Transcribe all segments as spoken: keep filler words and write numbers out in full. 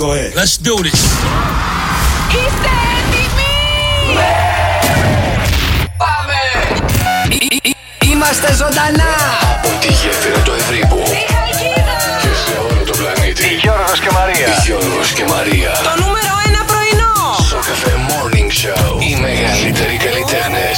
Go ahead. Let's do this. Είστε έτοιμοι? Ναι. Πάμε. Είμαστε ζωντανά από τη γέφυρα του Ευρύπου και σε όλο το πλανήτη. Γιώργος και Μαρία. Γιώργος και Μαρία. Το νούμερο ένα πρωινό. Σοκαφέ Morning Show. Οι μεγαλύτεροι καλλιτέχνες.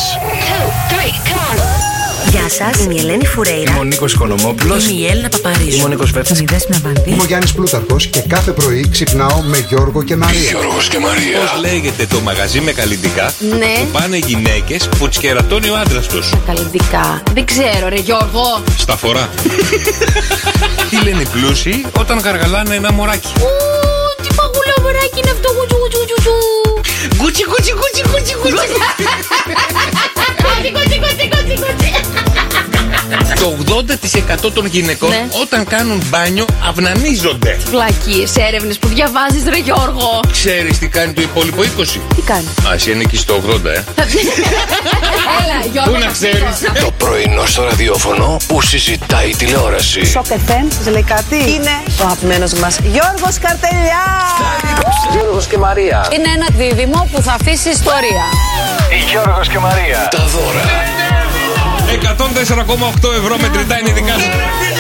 Γεια σας, είμαι η Ελένη Φουρέιρα. Είμαι ο Νίκος Οικονομόπουλος. Είμαι η Έλληνα Παπαρίζου. Είμαι ο Νίκος Βέφτης. Είμαι η Δέσποινα Βανδύ. Είμαι ο Γιάννης Πλούταρχος και κάθε πρωί ξυπνάω με Γιώργο και Μαρία. Γιώργος και Μαρία. Πώς λέγεται το μαγαζί με καλλιτικά Ναι. που πάνε γυναίκες που τις κερατώνει ο άντρας τους? Καλλιτικά. Δεν ξέρω, ρε Γιώργο. Σταφορά. Τι λένε οι πλούσιοι όταν γαργαλάνε ένα μωράκι? Ου, τι παγουλό μωράκι είναι αυτό. Γουτσου, γουτσου, γουτσου. Γκούτσι, γκούτσι, γκούτσι, γκούτσι, γκούτσι. Κότσι, κότσι, κότσι, κότσι, κότσι. Το ογδόντα τοις εκατό των γυναικών Ναι. όταν κάνουν μπάνιο αυνανίζονται. Βλακίες, έρευνες που διαβάζεις, ρε Γιώργο. Ξέρεις τι κάνει το υπόλοιπο είκοσι? Τι κάνει? Α, εσύ είναι εκεί στο ογδόντα, ε. Έλα, Γιώργο. Πού να ξέρεις? Το πρωινό στο ραδιόφωνο που συζητάει η τηλεόραση. Σοκ εφ εμ, σας λέει κάτι? Είναι ο αγαπημένος μας Γιώργος Καρτελιά. Γιώργος και Μαρία. Είναι ένα δίδυμο που θα αφήσει ιστορία. Γιώργος και Μαρία. Τα δώρα. εκατόν τέσσερα κόμμα οκτώ ευρώ μετρητά είναι δικά σου.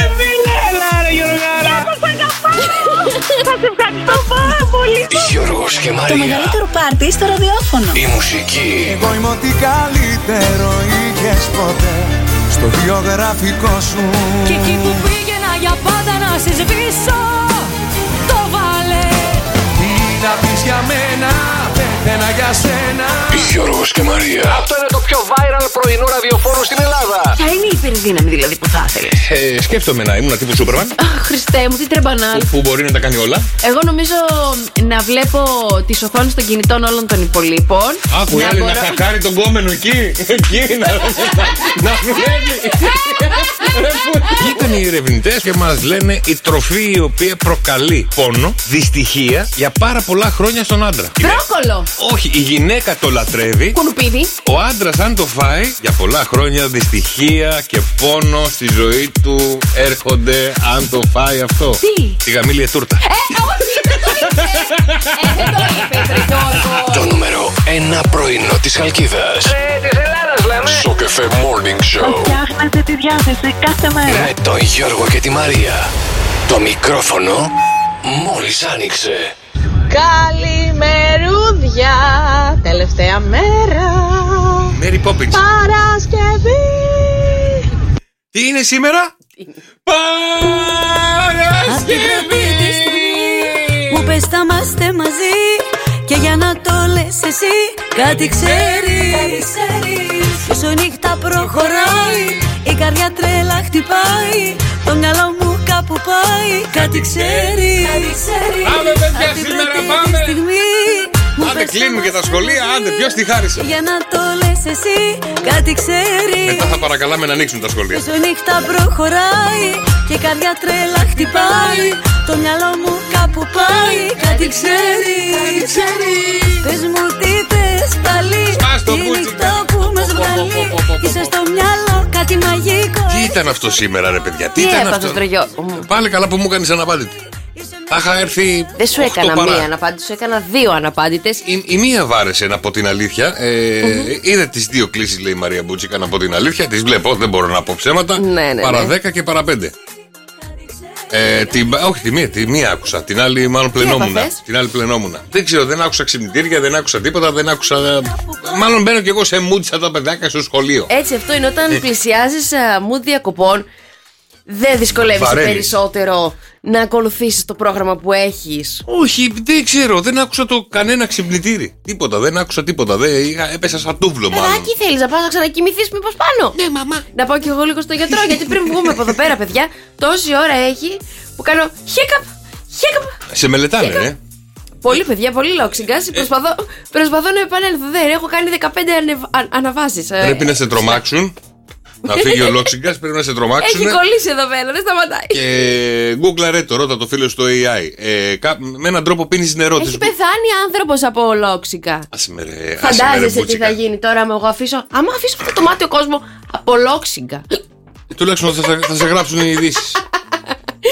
Θα σε ευχαριστώ πάρα πολύ. Γιώργος και Το Μαρία. μεγαλύτερο πάρτι στο ραδιόφωνο. Η μουσική. Εγώ είμαι ό,τι καλύτερο είχες ποτέ στο βιογραφικό σου. Και εκεί που πήγαινα για πάντα να σε σβήσω, το βάλε. Τι να πεις για μένα, πέθαινα για σένα. Γιώργος και Μαρία. Αυτό είναι το πιο viral πρωινό ραδιοφόρο στην Ελλάδα. Ποια είναι η υπερδύναμη δηλαδή που θα ήθελες? Ε, σκέφτομαι να ήμουν τύπου Σούπερμαν Αχ, Χριστέ μου, τι τρεμπανάλ. που μπορεί να τα κάνει όλα. Εγώ νομίζω να βλέπω τις οθόνες των κινητών όλων των υπολείπων. Άκου, να άλλη να μπορώ- χακάρει τον κόμενο εκεί. Εκεί να, να δουλεύει. Ήταν οι ερευνητές και μας λένε η τροφή η οποία προκαλεί πόνο, δυστυχία για πάρα πολλά χρόνια στον άντρα. Μπρόκολο. Όχι, η γυναίκα το λατρεύει. Κουνουπίδι. Ο άντρας αν το φάει για πολλά χρόνια δυστυχία και πόνο στη ζωή του έρχονται αν το φάει αυτό. Τι? Τη γαμήλια τούρτα. Ε, όχι, δεν το είπε. Ε, δεν το είπε, ρε Γιώργο. Το νούμερο ένα πρωινό της Χαλκίδας. Ε, της Ελλάδας λέμε. Σοκαφέ Morning Show. Φτιάχνετε τη διάθεση κάθε μέρα. Με τον Γιώργο και τη Μαρία. Το μικρόφωνο μόλις άνοιξε. Καλημερούδια. Τελευταία μέρα. Μέρι Πόπιτς. Παρασκευή. Τι είναι σήμερα? Παρασκευή! Μου πες θα είμαστε μαζί και για να το λες εσύ κάτι ξέρεις. Όσο νύχτα προχωράει η καρδιά τρέλα χτυπάει, το μυαλό μου κάπου πάει, κάτι ξέρεις. Πάμε παιδιά, σήμερα πάμε! Άντε πες κλείνουν θα και τα είμαστε σχολεία, μαζί άντε ποιος τη χάρισε? για να το λες εσύ κάτι ξέρεις. Μετά θα παρακαλάμε να ανοίξουν τα σχολεία. Όσο νύχτα προχωράει και η καρδιά τρέλα χτυπάει, το μυαλό μου κάπου πάει, κάτι ξέρεις. Πες μου τι θες πάλι, Σπάς το τη μπούτσι. νύχτα που με βγάλει, είσαι στο μυαλό κάτι μαγικό. Τι ήταν αυτό σήμερα ρε παιδιά, τι Τι ήταν έπαθες, αυτό? ρε Γιώργο μου? Πάλι καλά που μου έκανες αναπάντητη. Θα είχα έρθει. Δεν σου οκτώ έκανα παρά. μία αναπάντηση, σου έκανα δύο αναπάντητες. Η, η μία βάρεσε να πω την αλήθεια. Ε, mm-hmm. Είδε τις δύο κλήσεις, λέει η Μαρία Μπούτσικα, να πω την αλήθεια. Τις βλέπω, δεν μπορώ να πω ψέματα. Ναι, ναι, παρά ναι. δέκα και παρά πέντε. Ε, την, όχι, τη μία, τη μία άκουσα. Την άλλη, μάλλον πλενόμουνα. έπαθες? Την άλλη πλενόμουνα. Δεν ξέρω, δεν άκουσα ξυπνητήρια, δεν άκουσα τίποτα, δεν άκουσα. Μάλλον μπαίνω κι εγώ σε mood σαν τα παιδάκια στο σχολείο. Έτσι, αυτό είναι όταν πλησιάζεις μου διακοπών. Δεν δυσκολεύεσαι Βαραίνεις. περισσότερο να ακολουθήσεις το πρόγραμμα που έχεις. Όχι, δεν ξέρω, δεν άκουσα το κανένα ξυπνητήρι. Τίποτα, δεν άκουσα τίποτα. Δεν, είχα, έπεσα σαν τούβλο μάλλον. Παιδάκι, θέλεις να πας να ξανακοιμηθείς μήπως πάνω? Ναι, μαμά. Να πάω κι εγώ λίγο στο γιατρό, γιατί πριν βγούμε από εδώ πέρα, παιδιά, τόση ώρα έχει που κάνω χέκαπ, χέκαπ. Σε μελετάνε, ε. Πολύ παιδιά, πολύ λόξιγκας. Προσπαθώ, προσπαθώ να επανέλθω. Δεν έχω κάνει δεκαπέντε ανεβ- α- αναβάσεις. ε. Πρέπει να σε τρομάξουν. Να φύγει ο Λόξιγκας, πρέπει να σε τρομάξουν. Έχει κολλήσει εδώ πέρα, δεν σταματάει. Και Google το, ρώτα το φίλο στο έι άι. Ε, κα- με έναν τρόπο πίνεις νερό. Έχει της- πεθάνει άνθρωπος από λόξιγκα. Άσε με ρε, άσε με ρε, Φαντάζεσαι τι Μπούτσικα. θα γίνει τώρα άμα εγώ αφήσω. Άμα αφήσω αυτό το μάτι ο κόσμο από λόξιγκα. Τουλάχιστον θα, σε- θα σε γράψουν οι ειδήσεις.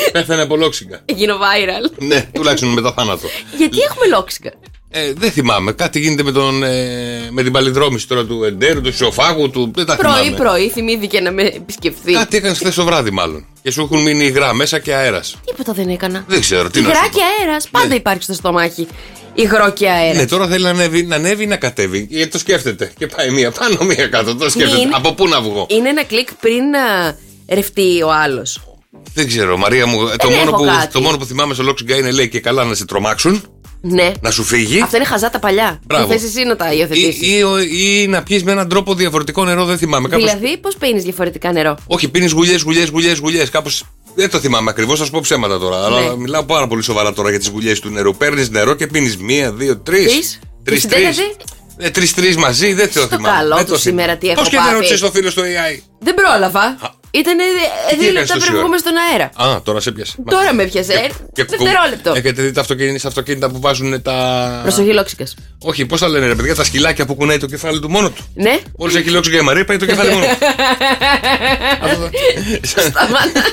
Πέθανε από λόξιγκα. Γίνω viral. Ναι, τουλάχιστον μετά θάνατο. Γιατί έχουμε λόξιγκα? Ε, δεν θυμάμαι. Κάτι γίνεται με, τον, ε, με την παλινδρόμηση τώρα του Εντέρου, του Ισοφάγου, του. Δεν τα θυμάμαι. Πρωί-πρωί θυμήθηκε να με επισκεφθεί. Κάτι έκανε χθε το βράδυ, μάλλον. Και σου έχουν μείνει υγρά μέσα και αέρας. Τίποτα δεν έκανα. Δεν ξέρω τι να υγρά σου πω. και αέρας. Πάντα Ναι. υπάρχει στο στομάχι. Υγρό και αέρας. Ναι, τώρα θέλει να ανέβει, να ανέβει ή να κατέβει. Γιατί το σκέφτεται. Και πάει μία πάνω, μία κάτω. Το σκέφτεται. Είναι- Από πού να βγω. Είναι ένα κλικ πριν να ρευτεί ο άλλος. Δεν ξέρω, Μαρία μου. Το μόνο, έχω που, κάτι. το μόνο που θυμάμαι στο Λόξιγκα είναι λέει και καλά να σε τρομάξουν, Ναι. να σου φύγει. Αυτά είναι χαζά τα παλιά. Μπράβο. Θες εσύ να τα Ή, υιοθετήσεις. ή, ή, ή να πιεις με έναν τρόπο διαφορετικό νερό, δεν θυμάμαι. Κάπως... Δηλαδή, πώς πίνεις διαφορετικά νερό? Όχι, πίνεις γουλιές, γουλιές, γουλιές, γουλιές. Κάπως. Δεν το θυμάμαι ακριβώς, θα σου πω ψέματα τώρα. Ναι. Αλλά μιλάω πάρα πολύ σοβαρά τώρα για τις γουλιές του νερού. Παίρνεις νερό και πίνεις μία, δύο, τρεις. Τρεις. Τρεις, Και τρεις. συντέτατη? Ε, τρεις-τρεις μαζί, δεν το Στο θυμάμαι. καλό Δεν του το θυμάμαι. σήμερα τι έχω Πώς και δεν πάθει. ρώτησες το φίλο στο έι άι. Δεν πρόλαβα. Ήταν τι δύο έκανες λεπτά τόση πριν ώρα? βγούμε στον αέρα. Α, τώρα σε πιάσε. Τώρα με πιάσε. ε, Δευτερόλεπτο. Έχετε δει τα αυτοκίνητα, αυτοκίνητα που βάζουν τα. Προσοχή, λόξικας. Όχι, πώς τα λένε ρε παιδιά, τα σκυλάκια που κουνάει το κεφάλι του μόνο του. Ναι. Μόλις έχει λόξιγκα η Μαρία, πάει το κεφάλι μόνο του. Αυτό το- Σταμάτα.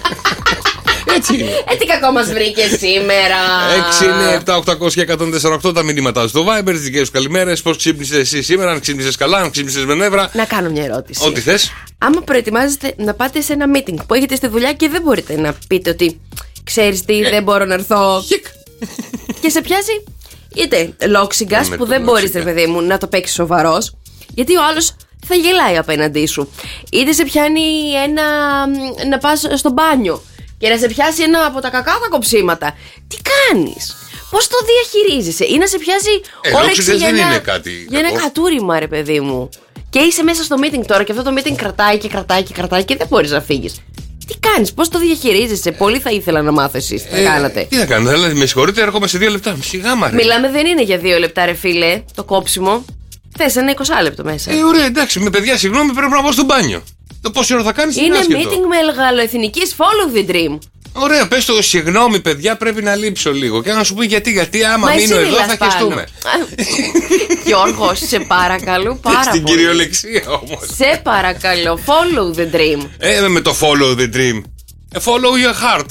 Έτσι είναι. Ε, τι κακό μας βρήκε σήμερα. έξι εννιά επτά οκτακόσια εκατόν τέσσερα οκτώ τα μηνύματά στο Viber, τις δικές σου καλημέρες. Πώς ξύπνησες εσύ σήμερα, αν ξύπνησες καλά, αν ξύπνησες με νεύρα. Να κάνω μια ερώτηση. Ό,τι θες. Άμα προετοιμάζεστε να πάτε σε ένα meeting που έχετε στη δουλειά και δεν μπορείτε να πείτε ότι ξέρεις τι, δεν μπορώ να έρθω. Χικ. Και σε πιάσει είτε λόξιγκας Ε, με που το δεν μπορείς, ρε λόξιγκα. παιδί μου, να το παίξει σοβαρός, γιατί ο άλλος θα γελάει απέναντί σου. Είτε σε πιάνει ένα. Να πας στο μπάνιο και να σε πιάσει ένα από τα κακά τα κοψίματα. Τι κάνεις? Πώς το διαχειρίζεσαι? Ή να σε πιάσει Ε, όρεξη λόξιγκας για δεν ένα, είναι κάτι για ένα κακό. κατούριμα, ρε παιδί μου. Και είσαι μέσα στο meeting τώρα και αυτό το meeting κρατάει και κρατάει και κρατάει και δεν μπορείς να φύγεις. Τι κάνεις, πώς το διαχειρίζεσαι? Πολύ θα ήθελα να μάθω εσείς τι θα Ε, κάνατε. Τι να κάνω, δηλαδή, με συγχωρείτε, έρχομαι σε δύο λεπτά. Σιγά Μαρία. Μιλάμε, δεν είναι για δύο λεπτά, ρε φίλε, το κόψιμο. Θες ένα είκοσι λεπτό μέσα. Ε, ωραία, εντάξει, με παιδιά, συγγνώμη, πρέπει να πάω στο μπάνιο. Το πόση ώρα θα κάνεις Είναι άσχετο. meeting με γαλλοεθνικής Follow the Dream. Ωραία, πες το συγγνώμη, παιδιά, πρέπει να λείψω λίγο. Και να σου πει γιατί, γιατί άμα Μα εσύ μείνω εδώ μιλάς θα πάνω. χεστούμε. Γιώργο, σε παρακαλώ πάρα Στην πολύ. κυριολεξία όμως. Σε παρακαλώ, follow the dream. Ε, με το follow the dream. Ε, follow your heart.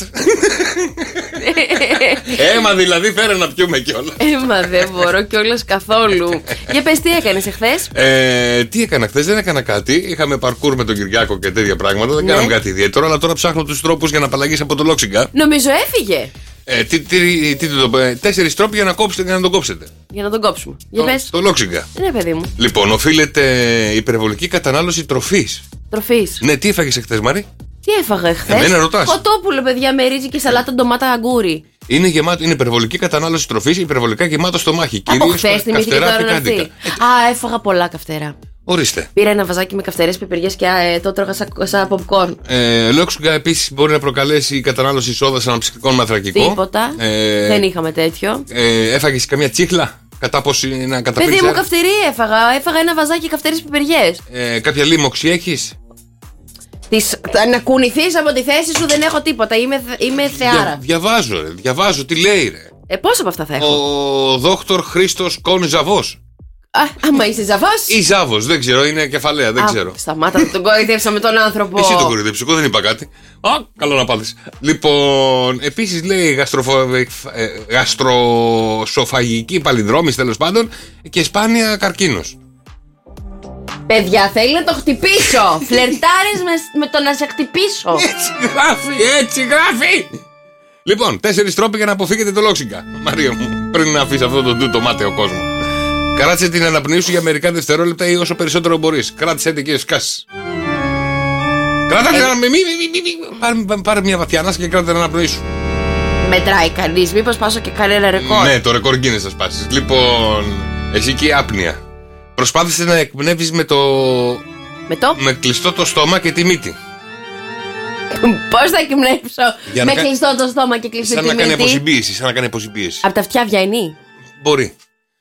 Έμα δηλαδή, φέρε να πιούμε κιόλα. Ε, μα δεν μπορώ κιόλας καθόλου. Για πες, τι έκανες εχθές? Ε, τι έκανα χθες, δεν έκανα κάτι. Είχαμε παρκούρ με τον Κυριάκο και τέτοια πράγματα. Δεν Ναι. κάναμε κάτι ιδιαίτερο, αλλά τώρα ψάχνω τους τρόπους για να απαλλαγείς από το λόξιγκα. Νομίζω έφυγε. Ε, τι, τι, τι, το, ε, τέσσερις τρόποι για να, κόψετε, για να τον κόψετε. Για να τον κόψουμε. Για Το, πες. το λόξιγκα. Ναι, παιδί μου. Λοιπόν, οφείλεται υπερβολική κατανάλωση τροφής. Τροφής. Ναι, τι έφαγες εχθές, Μαρή? Τι έφαγα εχθές? Εμένα ρωτάς. Κοτόπουλο, παιδιά, με ρύζι και σαλάτα, ντομάτα, αγκούρι. Είναι, γεμάτο, είναι υπερβολική κατανάλωση τροφής, υπερβολικά γεμάτο στομάχι. Από Κυρίως χθες τα θυμήθηκε καυτερά τώρα να έρθει. πικάντικα. Α, έφαγα πολλά καυτερά. Ορίστε. Πήρα ένα βαζάκι με καυτερές πιπεριές και ε, το τρώγα σαν, σαν popcorn. Ε, Λόξιγκα επίσης μπορεί να προκαλέσει η κατανάλωση σόδας αναψυκτικών με αθρακικό. Τίποτα. Ε, Δεν είχαμε τέτοιο. Ε, έφαγες καμιά τσίχλα κατά πόση να καταπίνεις Παιδί μου, αέρα? καυτερή έφαγα. Έφαγα ένα βαζάκι καυτερές πιπεριές. Ε, κάποια λίμωξη έχεις? Τις, να κουνηθείς από τη θέση σου, δεν έχω τίποτα. Είμαι, θε- είμαι θεάρα. Δια, διαβάζω, ρε, διαβάζω τι λέει, ρε. Ε, πόσο από αυτά θα έχω? Ο δόκτωρ Χρήστος Κον Ζαβός. Α, άμα είσαι ζαβός. Ή Ζάβος, δεν ξέρω, είναι κεφαλαία, δεν Α, ξέρω. Σταμάτα, τον κοροϊδεύσαμε τον άνθρωπο. Εσύ το κοροϊδέψεις, εγώ δεν είπα κάτι. Α, καλό να πάθεις. Λοιπόν, επίσης λέει γαστροφο... ε, γαστροσοφαγική παλινδρόμηση τέλος πάντων και σπάνια καρκίνος. Παιδιά, θέλει να το χτυπήσω. Φλερτάρεις με, με το να σε χτυπήσω. Έτσι γράφει, έτσι γράφει. Λοιπόν, τέσσερις τρόποι για να αποφύγετε το λόξιγκα. Μαρία μου, πριν να αφήσεις αυτό το τούτο μάταιο κόσμο. Κράτησε την αναπνοή σου για μερικά δευτερόλεπτα ή όσο περισσότερο μπορείς. Κράτησε την και σκάσεις. Κράτα την αναπνοή. Μη, μη, μη, μη. Πάρε, πάρε μια βαθιά ανάσα και κράτα την αναπνοή σου. Μετράει κανείς, μήπως πάσω και κανένα ρεκόρ. Ναι, το ρεκόρ Guinness θα σπάσεις. Λοιπόν, εσύ και η άπνοια. Προσπάθησε να εκπνεύεις με το. Με το. με κλειστό το στόμα και τη μύτη. Πώς θα εκπνεύσω Για με να κα- κλειστό το στόμα και κλειστή Σαν τη να κάνει μύτη. αποσυμπίεση. Σαν να κάνει αποσυμπίεση. Απ' τα αυτιά βγαίνει. Μπορεί.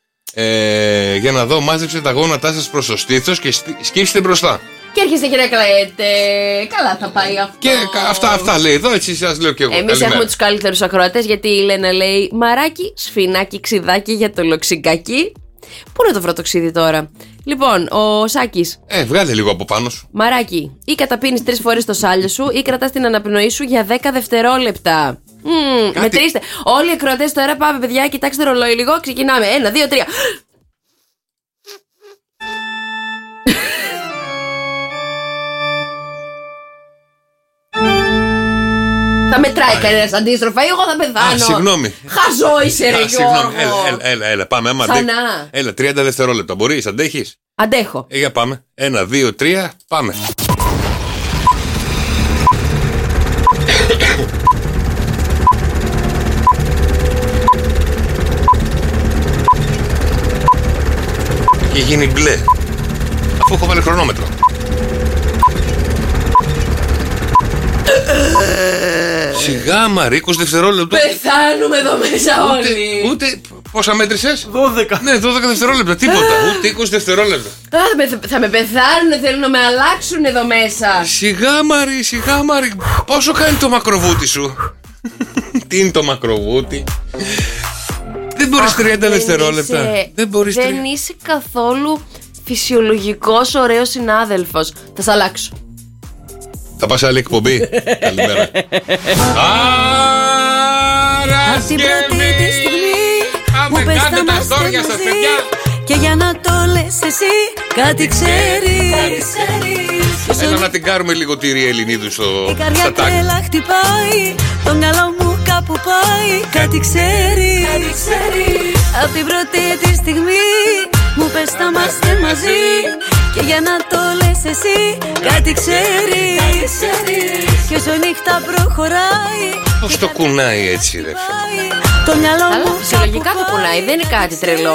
Ε, για να δω, μάζεψε τα γόνατά σας προς το στήθος και σκ- σκύψτε μπροστά. Και έρχεστε και να κλαίτε. Καλά θα πάει αυτό. Και κα- αυτά, αυτά λέει εδώ, έτσι σας λέω και εγώ. Εμείς Καλημέρα. έχουμε τους καλύτερους ακροατές, γιατί η Λένα λέει μαράκι, σφινάκι, ξιδάκι για το λοξιγκάκι. Πού είναι το βρωτοξίδι τώρα? Λοιπόν, ο Σάκης. Ε, βγάλε λίγο από πάνω σου. Μαράκι, ή καταπίνεις τρεις φορές το σάλιο σου ή κρατάς την αναπνοή σου για δέκα δευτερόλεπτα. Mm, μετρήστε. Όλοι οι ακροατές τώρα πάμε, παιδιά, κοιτάξτε το ρολόι λίγο. Ξεκινάμε. Ένα, δύο, τρία. Θα μετράει κανένας αντίστροφα ή εγώ θα πεθάνω? Α, συγγνώμη. Χαζό είσαι, ρε Γιώργο. Έλα, έλα, έλα, έλα, πάμε. Άμα Ξανά. Έλα, τριάντα δευτερόλεπτα. Μπορείς, αντέχεις? Αντέχω. Ε, για πάμε. Ένα, δύο, τρία, πάμε. Και γίνει μπλε. Αφού έχω βάλει χρονόμετρο. Σιγά Μαρή, είκοσι δευτερόλεπτα. Πεθάνουμε εδώ μέσα όλοι. Ούτε, ούτε πόσα μέτρησες? δώδεκα. Ναι, δώδεκα δευτερόλεπτα, τίποτα. Ούτε είκοσι δευτερόλεπτα. Α, θα με, θα με πεθάνουν, θέλουν να με αλλάξουν εδώ μέσα. Σιγά Μαρή, σιγά Μαρή. Πόσο κάνει το μακροβούτι σου? Τι είναι το μακροβούτι? Δεν μπορείς τριάντα δευτερόλεπτα. Είσαι, Δεν μπορείς Δεν τρία... είσαι καθόλου φυσιολογικός, ωραίος συνάδελφος. Θα σ' αλλάξω. Θα πας σε άλλη εκπομπή. Καλημέρα. Απ' την πρώτη τη στιγμή που πες τα κάντε τα είμαστε στόρια σας, μαζί. παιδιά. Και για να το λες εσύ κάτι ξέρεις. Έλα να την κάνουμε λίγο τυρί Ελληνίδου στο Η καρδιά στα τάκ. τρέλα χτυπάει, το μυαλό μου κάπου πάει. Κάτι ξέρεις. Απ' την πρώτη τη στιγμή μου πες θα είμαστε μαζί. Και για να το λες εσύ κάτι ξέρεις. Και όσο νύχτα προχωράει, Πώς το κουνάει έτσι ρε? το μυαλό Αλλά μου φυσιολογικά το κουνάει, δεν είναι κάτι τρελό.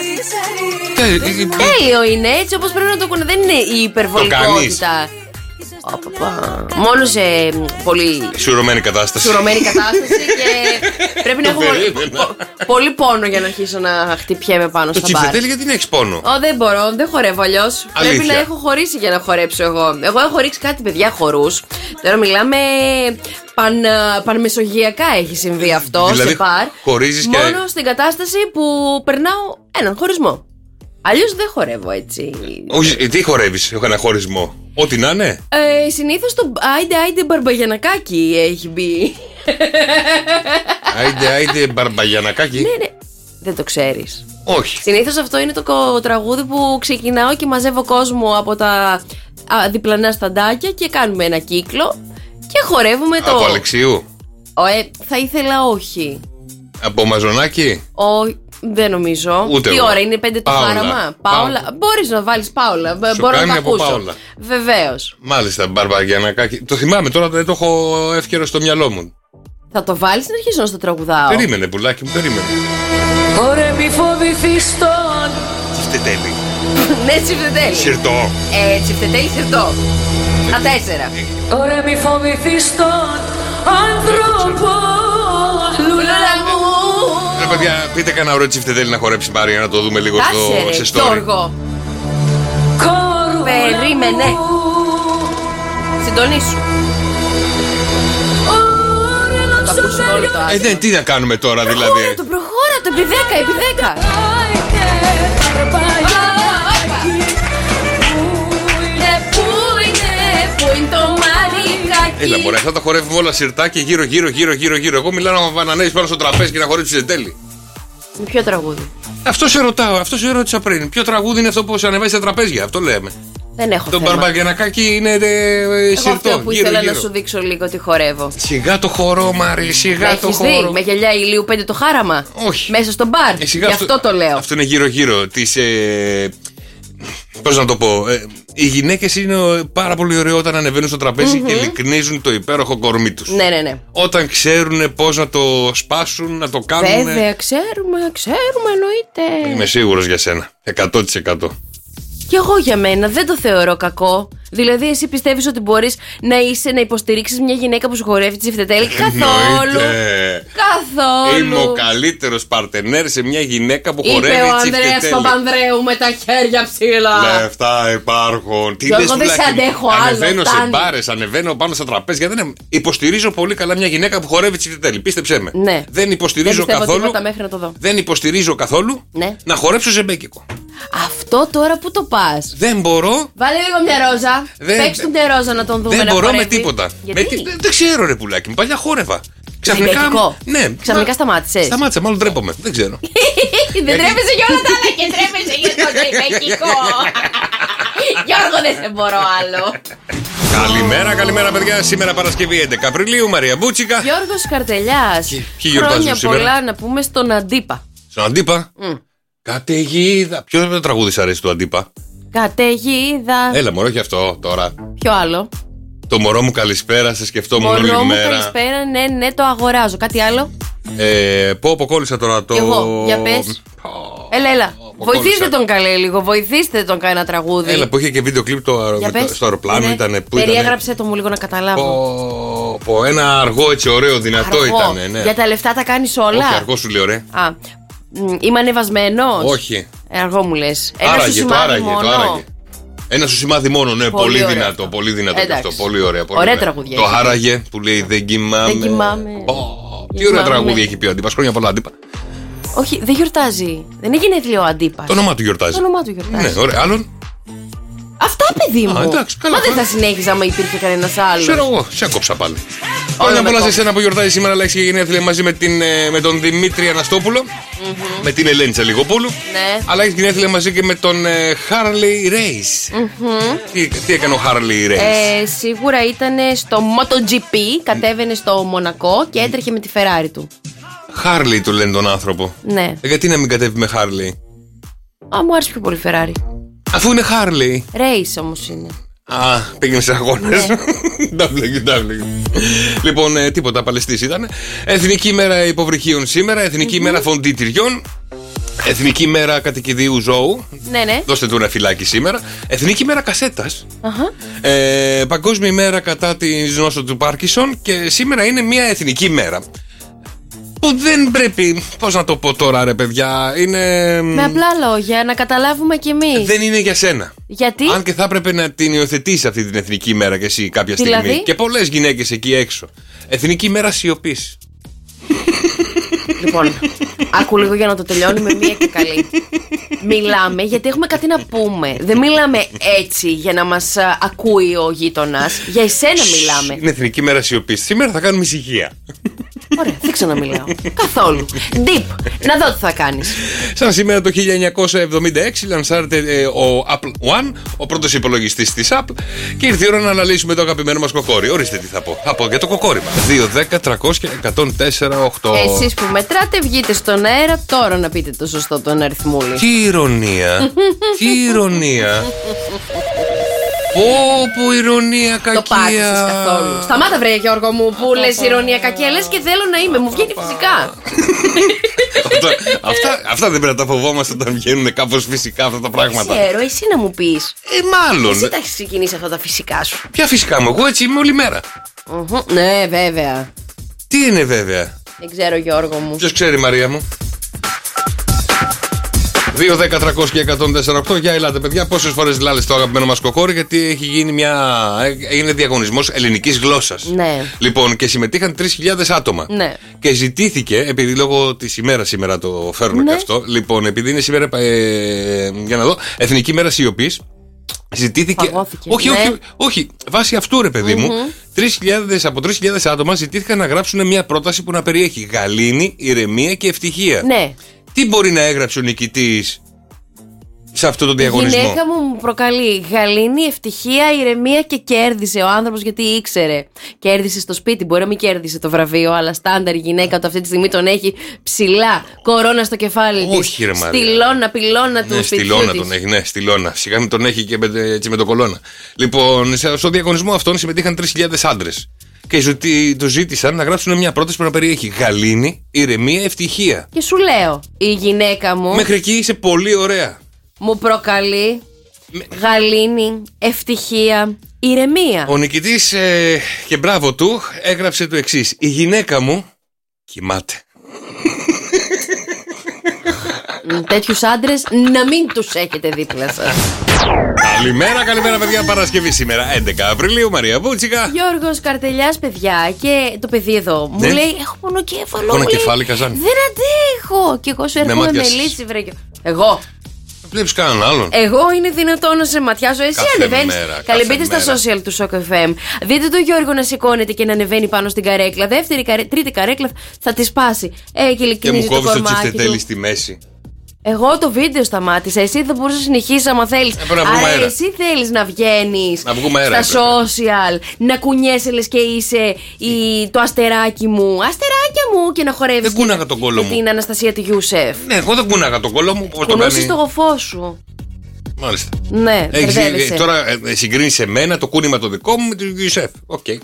Τέλειο είναι, έτσι όπως πρέπει να το κουνάει. Δεν είναι η υπερβολικότητα. Οπαπα. Μόνο σε πολύ Σουρωμένη κατάσταση. σουρωμένη κατάσταση και πρέπει να Το έχω περίμενα. πο- πολύ πόνο για να αρχίσω να χτυπιέμαι πάνω Το στα μπαρ. τσιφτετέλι γιατί δεν έχεις πόνο? Ω, δεν μπορώ, δεν χορεύω αλλιώς. Πρέπει Αλήθεια. να έχω χωρίσει για να χορέψω εγώ. Εγώ έχω ρίξει κάτι, παιδιά, χορούς. Τώρα μιλάμε παν, πανμεσογειακά έχει συμβεί αυτό Δηλαδή, σε μπαρ. χωρίζεις και- Μόνο στην κατάσταση που περνάω έναν χωρισμό. Αλλιώς δεν χορεύω έτσι. Όχι, τι χορεύεις, έχω ένα χωρισμό. Ό,τι να είναι. Ε, συνήθως το άιντε άιντε μπαρμπαγιανακάκι έχει μπει. Άιντε, άιντε, μπαρμπαγιανακάκι. Ναι, ναι. Δεν το ξέρεις. Όχι. Συνήθως αυτό είναι το κο- τραγούδι που ξεκινάω και μαζεύω κόσμο από τα α, διπλανά σταντάκια και κάνουμε ένα κύκλο και χορεύουμε το. Από Αλεξίου. Ο, ε, θα ήθελα όχι. Από Μαζονάκι. Ο, δεν νομίζω. Ούτε Τι εγώ. ώρα είναι, πέντε το Πάολα. χάραμα. Πάολα. Πάολα. Μπορείς να βάλεις Πάολα. Μπ- Σου Μπορώ να κάνει το από ακούσω. Πάολα. Βεβαίως. Μάλιστα, μπαρμπαγιανακάκι. Το θυμάμαι τώρα, δεν το έχω εύκαιρο στο μυαλό μου. Θα το βάλεις να αρχίσω να στο τραγουδάω. Περίμενε, πουλάκι μου, περίμενε. Ωραία μη φοβηθείς τον. Τσιφτετέλι. Ναι, τσιφτετέλι. Σιρτό. Ε, τσιφτετέλι σιρτό. Τα τέσσερα. Ωραία μη φοβηθείς τον άνθρωπο. Λούλα μου. Ρε παιδιά, πείτε κανένα ωραίο τσιφτετέλι να χορέψει Μάρια, να το δούμε λίγο στο, Κάσε σε ρε, story. Γιώργο. Περίμενε. Συντονίσου. Θα ακούσουμε όλο το Ε, άσχημα. ναι, τι να κάνουμε τώρα δηλαδή. Προχώρα το, προχώρα το, επί δέκα, επί δέκα. Πού είναι, πού είναι το μαλλικάκι. Έλα μωρέ, θα τα χορεύουμε όλα σιρτά και γύρω γύρω γύρω γύρω γύρω. Εγώ μιλάω να ανέβεις πάνω στο τραπέζι και να χορέψεις τέλει. Με ποιο τραγούδι? Αυτό σε ρωτάω, αυτό σε ρώτησα πριν. Ποιο τραγούδι είναι αυτό που σε ανεβάζει στα τραπέζια, αυτό λέμε. Δεν έχω Το θέμα. μπαρμπαγιανακάκι είναι ε, Εγώ σιρτό. αυτό που γύρω, ήθελα γύρω. να σου δείξω λίγο τι χορεύω. Σιγά το χορό, Μαρή, σιγά το Έχεις δει χορό. με γυαλιά ηλίου πέντε το χάραμα? Όχι. Μέσα στο μπαρ. Ε, σιγά Γι' αυτό το λέω. Αυτό είναι γύρω-γύρω. Τις, ε, πώς να το πω. Ε, οι γυναίκες είναι ε, πάρα πολύ ωραίο όταν ανεβαίνουν στο τραπέζι και λυκνίζουν το υπέροχο κορμί τους. Ναι, ναι, ναι. Όταν ξέρουν πώς να το σπάσουν, να το κάνουν. Βέβαια, ξέρουμε, ξέρουμε, εννοείται. Είμαι σίγουρος για σένα. εκατό τοις εκατό. Κι εγώ για μένα δεν το θεωρώ κακό. Δηλαδή, εσύ πιστεύεις ότι μπορείς να είσαι, να υποστηρίξεις μια γυναίκα που σου χορεύει τσιφτετέλη? Καθόλου. Εννοείται. Καθόλου. Είμαι ο καλύτερος παρτενέρ σε μια γυναίκα που είπε χορεύει ο τσιφτετέλη. Ανδρέας Παπανδρέου με τα χέρια ψηλά. Λεφτά υπάρχουν. Τι Γιώργο, λες, δεν σε πουλάκι? αντέχω άλλο, Ανεβαίνω σε φτάνει. μπάρες, ανεβαίνω πάνω στα τραπέζια. Δεν... Υποστηρίζω πολύ καλά μια γυναίκα που χορεύει τσιφτετέλη. Πίστεψέ με. Ναι. Δεν υποστηρίζω δεν πιστεύω καθόλου. τίποτα μέχρι να το δω. Δεν υποστηρίζω καθόλου Ναι. να χορέψω ζεμπέκικο. Αυτό τώρα που το πας? Δεν μπορώ. Βάλε λίγο μια ρόζα. Δεν- Παίξ' του μια ρόζα να τον δούμε. Δεν να μπορώ με χορεύει. τίποτα. Γιατί? Με τι- Δεν δεν ξέρω, ρε πουλάκι μου. Παλιά χόρευα. Ζεμπέκικο. Ναι. Ξαφνικά Μα- σταμάτησες. Σταμάτησα, μάλλον ντρέπομαι. Δεν ξέρω. Δεν τρέπεσαι για όλα τα άλλα και τρέπεσαι για το ζεμπέκικο. Γιώργο, δεν σε μπορώ άλλο. Καλημέρα, καλημέρα, παιδιά. Σήμερα Παρασκευή έντεκα Απριλίου, Μαρία Μπούτσικα. Γιώργος Καρτελιάς. Ποιοι γιορτάζουν Χρόνια σήμερα? πολλά να πούμε στον Αντίπα. Στον Αντίπα. Mm. Καταιγίδα. Ποιο τραγούδι σ' αρέσει του Αντίπα? Καταιγίδα. Έλα, μωρό, όχι αυτό τώρα. Ποιο άλλο? Το μωρό μου καλησπέρα, σε σκεφτόμουν όλη Μωρό μου, μέρα. καλησπέρα. Ναι, ναι, το αγοράζω. Κάτι άλλο? Ε, πω, αποκόλλησα τώρα το. Κι εγώ. Για πες. Έλα, έλα. Βοηθήστε τον καλέ λίγο. Βοηθήστε τον κανένα τραγούδι. Έλα, που είχε και βίντεο κλιπ το, Για το- πες. στο αεροπλάνο. Ναι. Ήταν, που ήταν. Περιέγραψε το μου λίγο να καταλάβω. Πω, πω, ένα αργό έτσι ωραίο, δυνατό Αργό. ήταν. Ναι. Για τα λεφτά τα κάνεις όλα. Όχι, αργό σου λέω, ρε. Α, μ, είμαι ανεβασμένος. Όχι. Ε, αργό μου λες. Ένα σου Άραγε, το σημάδι άραγε, μόνο. το άραγε. Ένα σου σημάδι μόνο, ναι, Πολύ πολύ, ωραίο δυνατό, αυτό. πολύ δυνατό και Εντάξει. αυτό. Πολύ ωραία. Πολύ Ωραία ωραία. τραγουδιά Το έχει. άραγε που λέει Δεν κοιμάμαι. Δεν κοιμάμαι. Πω, τι ωραία Κοιμάμαι. τραγούδια έχει πει ο Αντίπας. Χρόνια πολλά, Αντίπα. Όχι, δεν γιορτάζει. Δεν είναι γενέθλιο ο Αντίπας. Το όνομά του γιορτάζει. Το όνομά του γιορτάζει. Ναι, ωραία. Άλλον. Αυτά, παιδί μου. Α, εντάξει, καλά, Μα δεν καλά. θα συνέχιζα άμα υπήρχε κανένα άλλο. Ξέρω εγώ, σε άκοψα πάλι. Όλα Χρόνια με πολλά σε κόψε. εσένα που γιορτάζει σήμερα, Λέξη, και γενέθλια μαζί με, την, ε, με τον Δημήτρη Αναστόπουλο, Μμμ. με την Ελένη Τσαλιγοπούλου. Ναι. Αλλά έχει γενέθλια μαζί και με τον ε, Harley Race. Μμμ. Τι, τι έκανε ο Harley Race? Ε, σίγουρα ήταν στο MotoGP, κατέβαινε στο Μονακό και έτρεχε με τη Ferrari του. Harley του λένε τον άνθρωπο. Ναι. Ε, γιατί να μην κατέβει με Harley? Α, μου άρεσε πιο πολύ Ferrari. Αφού είναι Harley. Race όμως είναι. Α, πήγαινε σε αγώνες. Ναι. ντάμπλεγγι, ντάμπλεγγι. Λοιπόν, ε, τίποτα, Παλαιστής ήταν. Εθνική μέρα υποβρυχίων σήμερα, Εθνική μέρα φοντιτηριών, Εθνική μέρα κατοικιδίου ζώου. Ναι, ναι. Δώστε του ένα φυλάκι σήμερα. Εθνική μέρα κασέτας. Αχα. Ε, Παγκόσμια ημέρα κατά τη νόσο του Πάρκινσον. Και σήμερα είναι μια εθνική μέρα που δεν πρέπει, πώς να το πω τώρα, ρε παιδιά, είναι. Με απλά λόγια, να καταλάβουμε κι εμείς. Δεν είναι για σένα. Γιατί? Αν και θα έπρεπε να την υιοθετήσει αυτή την εθνική μέρα κι εσύ κάποια Δηλαδή? στιγμή. Και πολλές γυναίκες εκεί έξω. Εθνική μέρα σιωπής. Λοιπόν, άκου λίγο για να το τελειώνουμε μία και καλή. Μιλάμε γιατί έχουμε κάτι να πούμε. Δεν μιλάμε έτσι για να μας α, ακούει ο γείτονας. Για εσένα μιλάμε. Είναι εθνική μέρα σιωπής. Σήμερα θα κάνουμε ησυχία. Ωραία, δεν ξαναμιλάω. Καθόλου. Deep. Να δω τι θα κάνεις. Σαν σήμερα το χίλια εννιακόσια εβδομήντα έξι λανσάρεται ε, ο Apple One, ο πρώτος υπολογιστής της Apple, και ήρθε η ώρα να αναλύσουμε το αγαπημένο μας κοκόρι. Ορίστε τι θα πω. Θα πω για το κοκόρι μας. δύο, δέκα, τριακόσια, εκατόν τέσσερα, οκτώ. Εσείς που μετράτε, βγείτε στον αέρα τώρα να πείτε το σωστό τον αριθμούλη. Τι ηρωνία. Τι ηρωνία. Πω πω, ηρωνία κακία. Το πάτησες καθόλου. Σταμάτα, βρε Γιώργο μου, που λες ηρωνία κακία. Λες και θέλω να είμαι. Μου βγαίνει φυσικά. αυτά, αυτά, αυτά δεν πρέπει να τα φοβόμαστε όταν βγαίνουν κάπως φυσικά αυτά τα πράγματα. Ξέρω, εσύ να μου πεις. Ε, μάλλον. Εσύ τα έχεις ξεκινήσει αυτά τα φυσικά σου. Ποια φυσικά μου, εγώ έτσι είμαι όλη μέρα. Μμμ. Ναι, βέβαια. Τι είναι βέβαια? Δεν ξέρω, Γιώργο μου. Ποιος ξέρει, Μαρία μου? δύο, δέκα, τριακόσια, εκατόν τέσσερα, οκτώ. Για ελάτε, παιδιά. Πόσες φορές λάλε το αγαπημένο μας κοκόρι, γιατί έχει γίνει μια. Έγινε διαγωνισμός ελληνικής γλώσσας. Ναι. Λοιπόν, και συμμετείχαν τρεις χιλιάδες άτομα. Ναι. Και ζητήθηκε, επειδή λόγω της ημέρας σήμερα το φέρνω Ναι. και αυτό. Λοιπόν, επειδή είναι σήμερα. Ε, για να δω. Εθνική μέρα σιωπής. Ζητήθηκε. Φαγώθηκε, Όχι, ναι. όχι, όχι. Βάσει αυτού, ρε παιδί μου, τρεις χιλιάδες, από τρεις χιλιάδες άτομα ζητήθηκαν να γράψουν μια πρόταση που να περιέχει γαλήνη, ηρεμία και ευτυχία. Ναι. Τι μπορεί να έγραψε ο νικητής σε αυτό το Η διαγωνισμό? γυναίκα μου μου προκαλεί γαλήνη, ευτυχία, ηρεμία και κέρδισε ο άνθρωπος γιατί ήξερε. Κέρδισε στο σπίτι, μπορεί να μην κέρδισε το βραβείο, αλλά στάνταρ η γυναίκα του αυτή τη στιγμή τον έχει ψηλά, κορώνα στο κεφάλι της. Όχι, ρε Μαρία. Στυλώνα, πυλώνα του Ναι, σπιτιού στυλώνα της. τον έχει, ναι, στυλώνα. Σιγά μην τον έχει και με, έτσι με το κολόνα. Λοιπόν, σε- στο διαγωνισμό αυτόν συμμετείχαν τρεις χιλιάδες άντρες. Και ζητή- του ζήτησαν να γράψουν μια πρόταση που να περιέχει γαλήνη, ηρεμία, ευτυχία. Και σου λέω, η γυναίκα μου Μέχρι εκεί είσαι πολύ ωραία. μου προκαλεί γαλήνη, ευτυχία, ηρεμία. Ο νικητής, ε, και μπράβο του, έγραψε το εξής: η γυναίκα μου Κοιμάται. Τέτοιους άντρες να μην τους έχετε δίπλα σας. Καλημέρα, καλημέρα παιδιά. Παρασκευή σήμερα, έντεκα Απριλίου. Μαρία Μπούτσικα. Γιώργος Καρτελιάς, παιδιά. Και το παιδί εδώ μου ναι. λέει: έχω πονοκέφαλο. Πονοκεφάλι, Καζάνη. Δεν αντέχω. Και εγώ σου έρχομαι με λύση, βρε. Εγώ. Βλέπεις κανέναν άλλον. Εγώ είναι δυνατόν να σε ματιάζω. Εσύ ανεβαίνεις. Καλή, μπείτε στα social του Σοκ εφ εμ. Δείτε τον Γιώργο να σηκώνεται και να ανεβαίνει πάνω στην καρέκλα. Δεύτερη, καρέ... τρίτη καρέκλα θα τη σπάσει. Ε, και, και μου κόβεις το τσιφτετέλι στη μέση. Εγώ το βίντεο σταμάτησα. Εσύ δεν μπορείς να συνεχίσεις άμα θέλεις. Ε, Άρα εσύ θέλεις να βγαίνεις στα social, να κουνιέσαι λες και είσαι η... το αστεράκι μου. Αστεράκια μου και να χορεύεις. Δεν κούναγα τον κόλλο μου. Με την Αναστασία τη Γιούσεφ. Ναι, εγώ δεν κούναγα τον κόλλο μου. Κουνούσες το γοφό σου. Μάλιστα. Ναι, Έχεις, τώρα ε, συγκρίνεις εμένα το κούνημα το δικό μου με την Γιούσεφ. Οκ. Okay.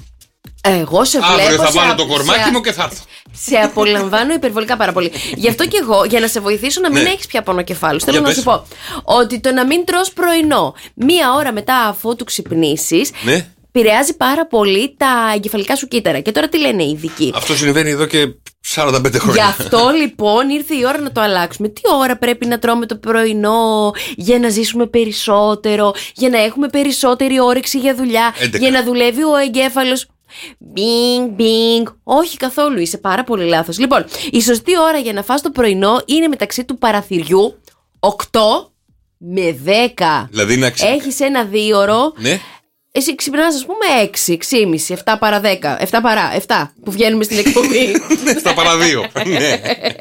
Εγώ σε βλέπω. Αύριο θα σε βάλω α... το κορμάκι σε... μου και θα έρθω. Σε απολαμβάνω υπερβολικά πάρα πολύ. Γι' αυτό και εγώ, για να σε βοηθήσω να μην ναι. έχεις πια πονοκεφάλου, θέλω για να πες. σου πω ότι το να μην τρως πρωινό μία ώρα μετά αφού του ξυπνήσεις, ναι. επηρεάζει πάρα πολύ τα εγκεφαλικά σου κύτταρα. Και τώρα τι λένε οι ειδικοί. Αυτό συμβαίνει εδώ και σαράντα πέντε χρόνια. Γι' αυτό λοιπόν ήρθε η ώρα να το αλλάξουμε. Τι ώρα πρέπει να τρώμε το πρωινό για να ζήσουμε περισσότερο, για να έχουμε περισσότερη όρεξη για δουλειά, έντεκα για να δουλεύει ο εγκέφαλος. Μπινγκ, μπινγκ. Όχι καθόλου, είσαι πάρα πολύ λάθος. Λοιπόν, η σωστή ώρα για να φας το πρωινό είναι μεταξύ του παραθυριού οκτώ με δέκα. Δηλαδή να ξε... Έχεις ένα δίωρο. Ναι. Εσύ ξυπνάς, ας πούμε, έξι, έξι και μισή, επτά παρά δέκα. επτά παρά, επτά που βγαίνουμε στην εκπομπή. επτά παρά δύο. Ναι.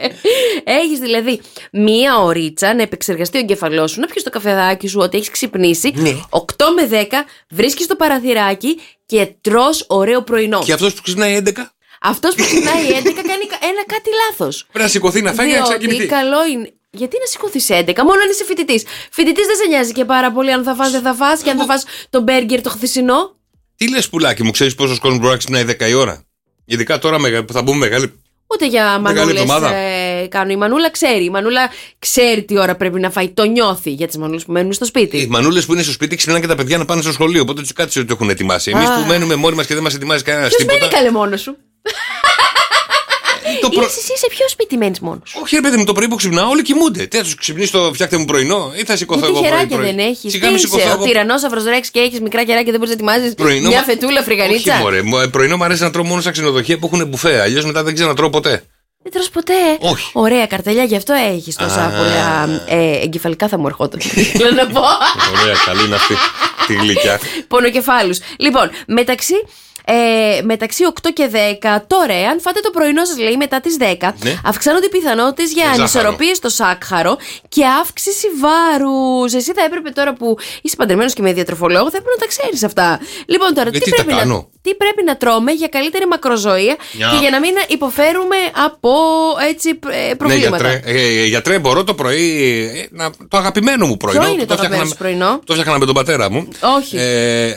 Έχεις δηλαδή μία ωρίτσα να επεξεργαστεί ο εγκεφαλός σου, να πιεις το καφεδάκι σου, ότι έχεις ξυπνήσει. Ναι. οκτώ με δέκα βρίσκεις το παραθυράκι και τρως ωραίο πρωινό. Και αυτός που ξυπνάει έντεκα. Αυτός που ξυπνάει έντεκα κάνει ένα κάτι λάθος. Πρέπει να σηκωθεί να φάει και να ξεκινήσει. Καλό είναι. Γιατί να σηκωθείς έντεκα, μόνο αν είσαι φοιτητής. Φοιτητής δεν σε νοιάζει και πάρα πολύ αν θα φας, δεν θα φας, και αν θα φας το μπέργκερ το χθεσινό. Τι λες, πουλάκι μου, ξέρεις πόσος κόσμος μπορεί να ξυπνάει δέκα η ώρα. Ειδικά τώρα που θα μπούμε μεγάλη. Ούτε για μανούλες ε, κάνω. Η Μανούλα ξέρει. Η Μανούλα ξέρει τι ώρα πρέπει να φάει. Το νιώθει για τις μανούλες που μένουν στο σπίτι. Οι μανούλες που είναι στο σπίτι ξυπνάνε και τα παιδιά να πάνε στο σχολείο. Οπότε τους κάτσε ότι το έχουν ετοιμάσει. Εμείς που μένουμε μόνοι μας και δεν μας ετοιμάζει κανένα τίποτα. Ποιος μένει καλέ μόνος σου. Το προ... Εσύ σε ποιο σπίτι μένεις μόνος? Όχι, ρε παιδί μου, το πρωί που ξυπνάω, όλοι κοιμούνται. Τι θα τους ξυπνήσει το φτιάχτε μου πρωινό, ή θα σηκωθώ εγώ πρωί. Χεράκια δεν έχεις. Τι είσαι, ο τυραννόσαυρος Ρεξ και έχεις μικρά κεράκια, δεν μπορείς να ετοιμάζεις πρωινό... μια φετούλα φρυγανίτσα? Όχι, μωρέ, πρωινό μου αρέσει να τρώω μόνο στα ξενοδοχεία που έχουν μπουφέ. Αλλιώς μετά δεν ξέρω να τρώω ποτέ. Δεν τρως ποτέ. Όχι. Ωραία, Καρτελιά, γι' αυτό έχεις τόσα πολλά ε, εγκεφαλικά, θα μου ερχόταν. Θέλω να πω. Ωραία, καλή είναι αυτή τη γλυκιά. Πονοκεφάλους. Λοιπόν, μεταξύ. Ε, μεταξύ οκτώ και δέκα, τώρα, αν φάτε το πρωινό σας, λέει, μετά τις δέκα, ναι. αυξάνονται οι πιθανότητες για ανισορροπίες στο σάκχαρο και αύξηση βάρους. Εσύ θα έπρεπε τώρα που είσαι παντρεμένος και με διατροφολόγο, θα έπρεπε να τα ξέρεις αυτά. Λοιπόν, τώρα, τι, τι, πρέπει να, τι πρέπει να τρώμε για καλύτερη μακροζωία Μια. και για να μην υποφέρουμε από έτσι προβλήματα. Ναι, γιατρέ, ε, γιατρέ, μπορώ το πρωί. Ε, να, το αγαπημένο μου πρωινό. Ποιο είναι το αγαπημένο σου πρωινό? Το φτιάχνα με τον πατέρα μου. Όχι. Ε,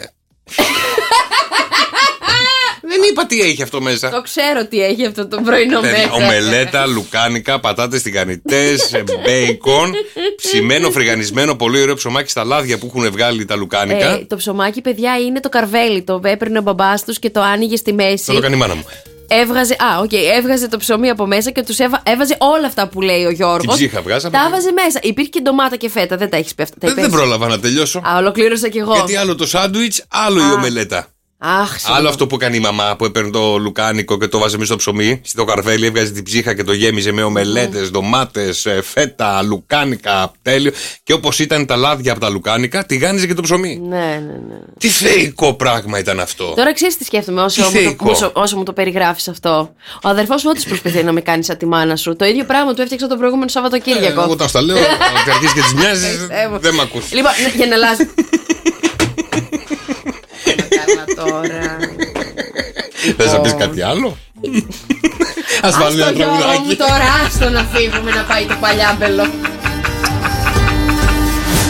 δεν είπα τι έχει αυτό μέσα. Το ξέρω τι έχει αυτό το πρωινό μέσα. Ομελέτα, λουκάνικα, πατάτες τηγανιτές, μπέικον, ψημένο, φρυγανισμένο, πολύ ωραίο ψωμάκι στα λάδια που έχουν βγάλει τα λουκάνικα. Ε, το ψωμάκι, παιδιά, είναι το καρβέλι. Το έπαιρνε ο μπαμπάς τους και το άνοιγε στη μέση. Θα το κάνει η μάνα μου. Έβγαζε, α, okay, έβγαζε το ψωμί από μέσα και τους έβα, έβαζε όλα αυτά που λέει ο Γιώργος. Την ψύχα βγάζαμε. Τα έβαζε μέσα. Υπήρχε και ντομάτα και φέτα. Δεν τα έχεις πει αυτά. Δεν, δεν πρόλαβα να τελειώσω. Α, ολοκλήρωσα κι εγώ. Γιατί άλλο το σάντουιτς, άλλο α. η ομελέτα. Αχ, άλλο αυτό που κάνει η μαμά που έπαιρνε το λουκάνικο και το βάζε μέσα στο ψωμί, στο καρβέλι, έβγαζε την ψύχα και το γέμιζε με ομελέτες, mm. ντομάτες, φέτα, λουκάνικα, τέλειο. Και όπως ήταν τα λάδια από τα λουκάνικα, τηγάνιζε και το ψωμί. Ναι, ναι, ναι. Τι θεϊκό πράγμα ήταν αυτό. Τώρα ξέρεις τι σκέφτομαι όσο, μου το, όσο, όσο μου το περιγράφεις αυτό. Ο αδερφός μου όντως προσπαθεί να με κάνει σαν τη μάνα σου. Το ίδιο πράγμα του έφτιαξα το προηγούμενο Σαββατοκύριακο. Ε, εγώ όταν στα λέω, ότι αρχίζει και τις μοιάζεις, δεν με ακούς. Λοιπόν, για να αλλάζει. Τώρα. Θες να πεις κάτι άλλο? Ας βάλει ένα τραγουδάκι. Τώρα άστο να φύγουμε να πάει το παλιάμπελο.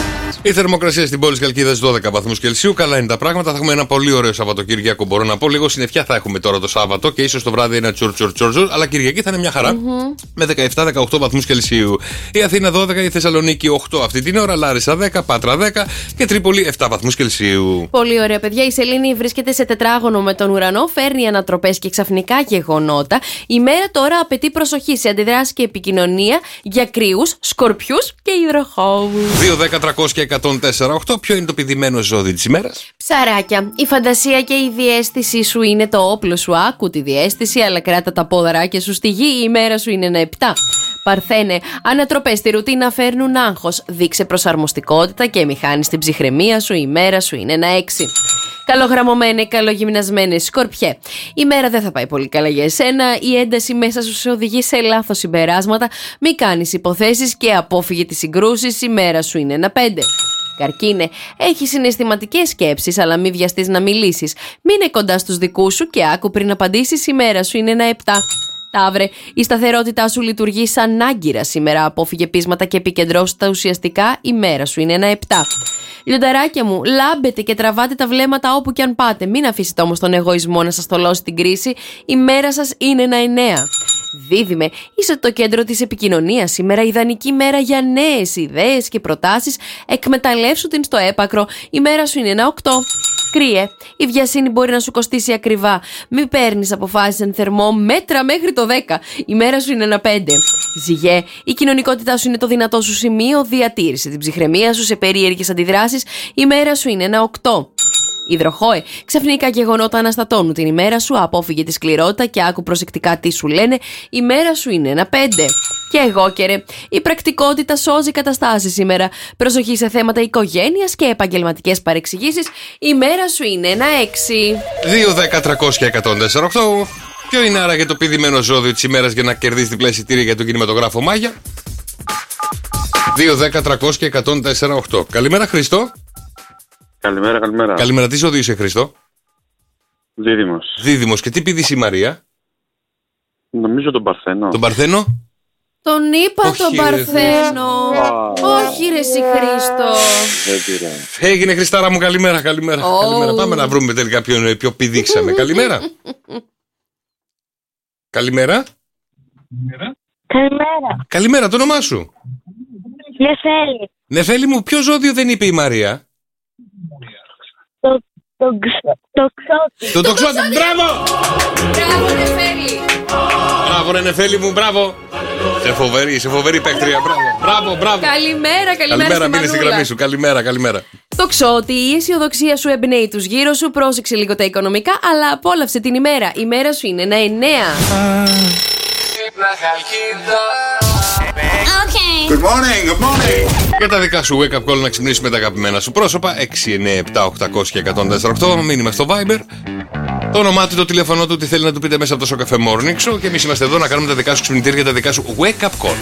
Η θερμοκρασία στην πόλη της Χαλκίδας δώδεκα βαθμούς Κελσίου. Καλά είναι τα πράγματα. Θα έχουμε ένα πολύ ωραίο Σαββατοκύριακο. Μπορώ να πω λίγο συννεφιά θα έχουμε τώρα το Σάββατο και ίσως το βράδυ ένα τσουρ τσουρ τσουρ. Αλλά Κυριακή θα είναι μια χαρά. Mm-hmm. Με δεκαεπτά δεκαοκτώ βαθμούς Κελσίου. Η Αθήνα δώδεκα, η Θεσσαλονίκη οκτώ αυτή την ώρα. Λάρισα δέκα, Πάτρα δέκα και Τρίπολη επτά βαθμούς Κελσίου. Πολύ ωραία, παιδιά. Η Σελήνη βρίσκεται σε τετράγωνο με τον ουρανό. Φέρνει ανατροπές και ξαφνικά γεγονότα. Η μέρα τώρα απαιτεί προσοχή σε αντιδράσεις και επικοινωνία για κρύους, σκορπιούς και υδροχόους. δύο δέκα τριακόσια εκατόν τέσσερα οκτώ. Ποιο είναι το πηδημένο ζώδι της ημέρας? Ψαράκια. Η φαντασία και η διαίσθησή σου είναι το όπλο σου. Άκου τη διαίσθηση, αλλά κράτα τα ποδαράκια σου στη γη. Η ημέρα σου είναι ένα επτά. Παρθένε. Ανατροπές στη ρουτίνα φέρνουν άγχος. Δείξε προσαρμοστικότητα και μη χάνεις την ψυχραιμία σου. Η ημέρα σου είναι ένα έξι. Καλογραμμωμένε, καλογυμνασμένε, Σκορπιέ. Η μέρα δεν θα πάει πολύ καλά για εσένα. Η ένταση μέσα σου σε οδηγεί σε λάθος συμπεράσματα. Μη κάνεις υποθέσεις και απόφυγε τις συγκρούσεις. Η μέρα σου είναι ένα πέντε. Καρκίνε, έχει συναισθηματικές σκέψεις, αλλά μη βιαστείς να μιλήσεις. Μείνε κοντά στους δικούς σου και άκου πριν απαντήσεις. Η μέρα σου είναι ένα επτά. Ταύρε, η σταθερότητά σου λειτουργεί σαν άγκυρα σήμερα. Απόφυγε πείσματα και επικεντρώστε τα ουσιαστικά. Η μέρα σου είναι ένα επτά. Λιονταράκια μου, λάμπετε και τραβάτε τα βλέμματα όπου και αν πάτε. Μην αφήσετε όμως τον εγωισμό να σας τολώσει την κρίση. Η μέρα σας είναι ένα εννέα. Δίδυμε, είσαι το κέντρο της επικοινωνίας σήμερα. Ιδανική μέρα για νέες ιδέες και προτάσεις. Εκμεταλλεύσου την στο έπακρο. Η μέρα σου είναι ένα οκτώ. Κρύε, η βιασύνη μπορεί να σου κοστίσει ακριβά. Μην παίρνεις αποφάσεις εν θερμό, μέτρα μέχρι το δέκα. Η μέρα σου είναι ένα πέντε. Ζυγέ, η κοινωνικότητά σου είναι το δυνατό σου σημείο. Διατήρησε την ψυχραιμία σου σε περίεργες αντιδράσεις. Η μέρα σου είναι ένα οκτώ. Υδροχόε, ξαφνικά γεγονότα αναστατώνουν την ημέρα σου. Απόφυγε τη σκληρότητα και άκου προσεκτικά τι σου λένε. Η μέρα σου είναι ένα πέντε. Και εγώ καιρε, η πρακτικότητα σώζει καταστάσεις σήμερα. Προσοχή σε θέματα οικογένειας και επαγγελματικές παρεξηγήσεις. Η μέρα σου είναι ένα έξι. δύο δέκα τριακόσια εκατόν τέσσερα οκτώ. Ποιο είναι άραγε το πηδημένο ζώδιο της ημέρας για να κερδίσει διπλά εισιτήρια για τον κινηματογράφο Μάγια? δύο δέκα τριακόσια εκατόν τέσσερα οκτώ. Καλημέρα, Χριστό. Καλημέρα, καλημέρα. Καλημέρα, τι ζώδιο είσαι, Χριστό? Δίδυμος. Δίδυμος. Και τι πηδήσει η Μαρία? Νομίζω τον Παρθένο. Τον Παρθένο? Τον είπα. Όχι, τον Παρθένο. Όχι ρε εσύ, Χρήστο. Έγινε, Χριστάρα μου, καλημέρα, καλημέρα. Oh. Καλημέρα. Πάμε να βρούμε τελικά ποιον ποιο πηδήξαμε. Καλημέρα. Καλημέρα. Καλημέρα. Καλημέρα, το όνομά σου? Νεφέλη. Νεφέλη μου, ποιο ζώδιο δεν είπε η Μαρία? Το, το, το ξότι. Το τοξότι, μπράβο! Μπράβο, Νεφέλη. Μπράβο, ρε Νεφέλη μου, μπράβο. Σε φοβερή, σε φοβερή παίκτρια, μπράβο. Μπράβο, μπράβο. Καλημέρα, καλημέρα. Καλημέρα, μείνε στη γραμμή σου. Καλημέρα, καλημέρα. Το ξότι, η αισιοδοξία σου εμπνέει τους γύρω σου. Πρόσεξε λίγο τα οικονομικά, αλλά απόλαυσε την ημέρα. Η μέρα σου είναι ένα εννέα. Okay. Good morning, good morning. Και τα δικά σου wake up call να ξυπνήσουμε τα αγαπημένα σου πρόσωπα. έξι εννιά επτά οκτακόσια εκατόν τέσσερα οκτώ. Μήνυμα στο Viber. Το όνομά του, το τηλέφωνο του, τι θέλει να του πείτε μέσα από το Σοκαφέ Morning Show. Και εμείς είμαστε εδώ να κάνουμε τα δικά σου ξυπνητήρια, τα δικά σου wake up call.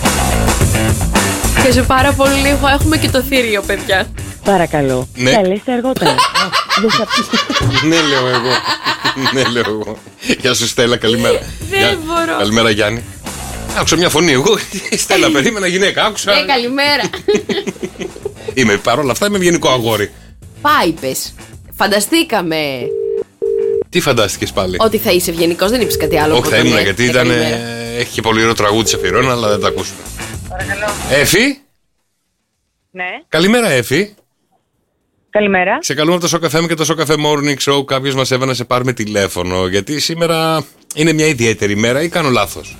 Και σε πάρα πολύ λίγο έχουμε και το θύριο, παιδιά. Παρακαλώ. Ναι. Καλέστε αργότερα. Ναι, λέω εγώ. Ναι, λέω εγώ. Γεια σου, Στέλλα, καλημέρα. Δεν μπορώ. Καλημέρα, Γιάννη. Άκουσα μια φωνή. Εγώ, Στέλλα, περίμενα γυναίκα. Άκουσα. Ναι, καλημέρα. Είμαι παρόλα αυτά, είμαι ευγενικό αγόρι. Πάιπες. Φανταστήκαμε. Τι φαντάστηκες πάλι? Ότι θα είσαι ευγενικός, δεν είπες κάτι άλλο. Όχι, θα ήμουν, γιατί ήταν. Έχει και πολύ ωραίο τραγούδι σε αφιερώνω, αλλά δεν τα ακούσουμε. Παρακαλώ. Έφη. Ναι. Καλημέρα, Έφη. Καλημέρα. Σε καλούμε από το Σοκαφέ και το Σοκαφέ Morning Show. Κάποιος μας έβαλε να σε πάρουμε τηλέφωνο, γιατί σήμερα είναι μια ιδιαίτερη μέρα, ή κάνω λάθος?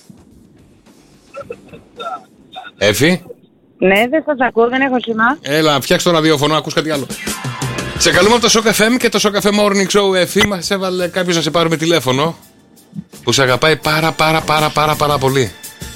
Έφη. Ναι, δεν σας ακούω, δεν έχω σήμα. Έλα, φτιάξε το ραδιόφωνο, ακούς κάτι άλλο. Σε καλούμε από το Σοκαφέ και το Σοκαφέ Morning Show. Έφη, μας έβαλε κάποιος να σε πάρουμε τηλέφωνο, που σε αγαπάει πάρα πάρα πάρα πάρα πάρα πολύ.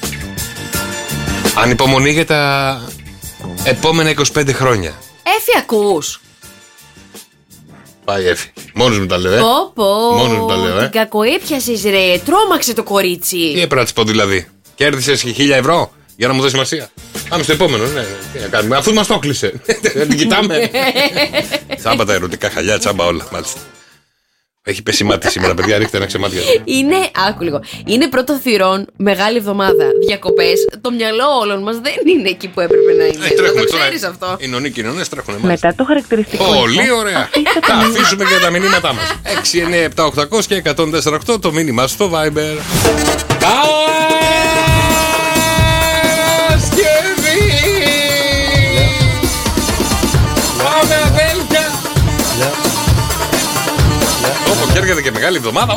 Ανυπομονή για τα επόμενα είκοσι πέντε χρόνια. Έφη, ακούς? Πάει, Έφη. Μόνος μου τα λέω, ε. Πω, πω. Μόνος μου τα λέω, ε. Την κακοέπιασες, ρε. Τρόμαξε το κορίτσι. Τι έπρεπε να της πω δηλαδή? Κέρδισες χίλια ευρώ για να μου δώσει σημασία. Πάμε στο επόμενο, ναι, ναι. Τι να κάνουμε, αφού μας το κλείσε. Δεν την κοιτάμε. Τσάμπα τα ερωτικά χαλιά, τσάμπα όλα, μάλιστα. Έχει πέσει μάτι σήμερα, παιδιά, ρίχτε ένα ξεμάτια. Είναι, άκου λίγο. Είναι πρώτο θυρών, μεγάλη εβδομάδα, διακοπές. Το μυαλό όλων μας δεν είναι εκεί που έπρεπε να είναι. Ε, τρέχουμε το τώρα. ξέρεις αυτό. Οι νονοί κοινωνές τρέχουν. Μετά το χαρακτηριστικό. Πολύ ωραία. Θα αφήσουμε και τα μηνύματά μας. έξι εννιά επτά οκτακόσια και εκατόν τέσσερα οκτώ το μήνυμά στο Viber. Πάμε αδέλφια. Όπω και έρχεται και μεγάλη εβδομάδα.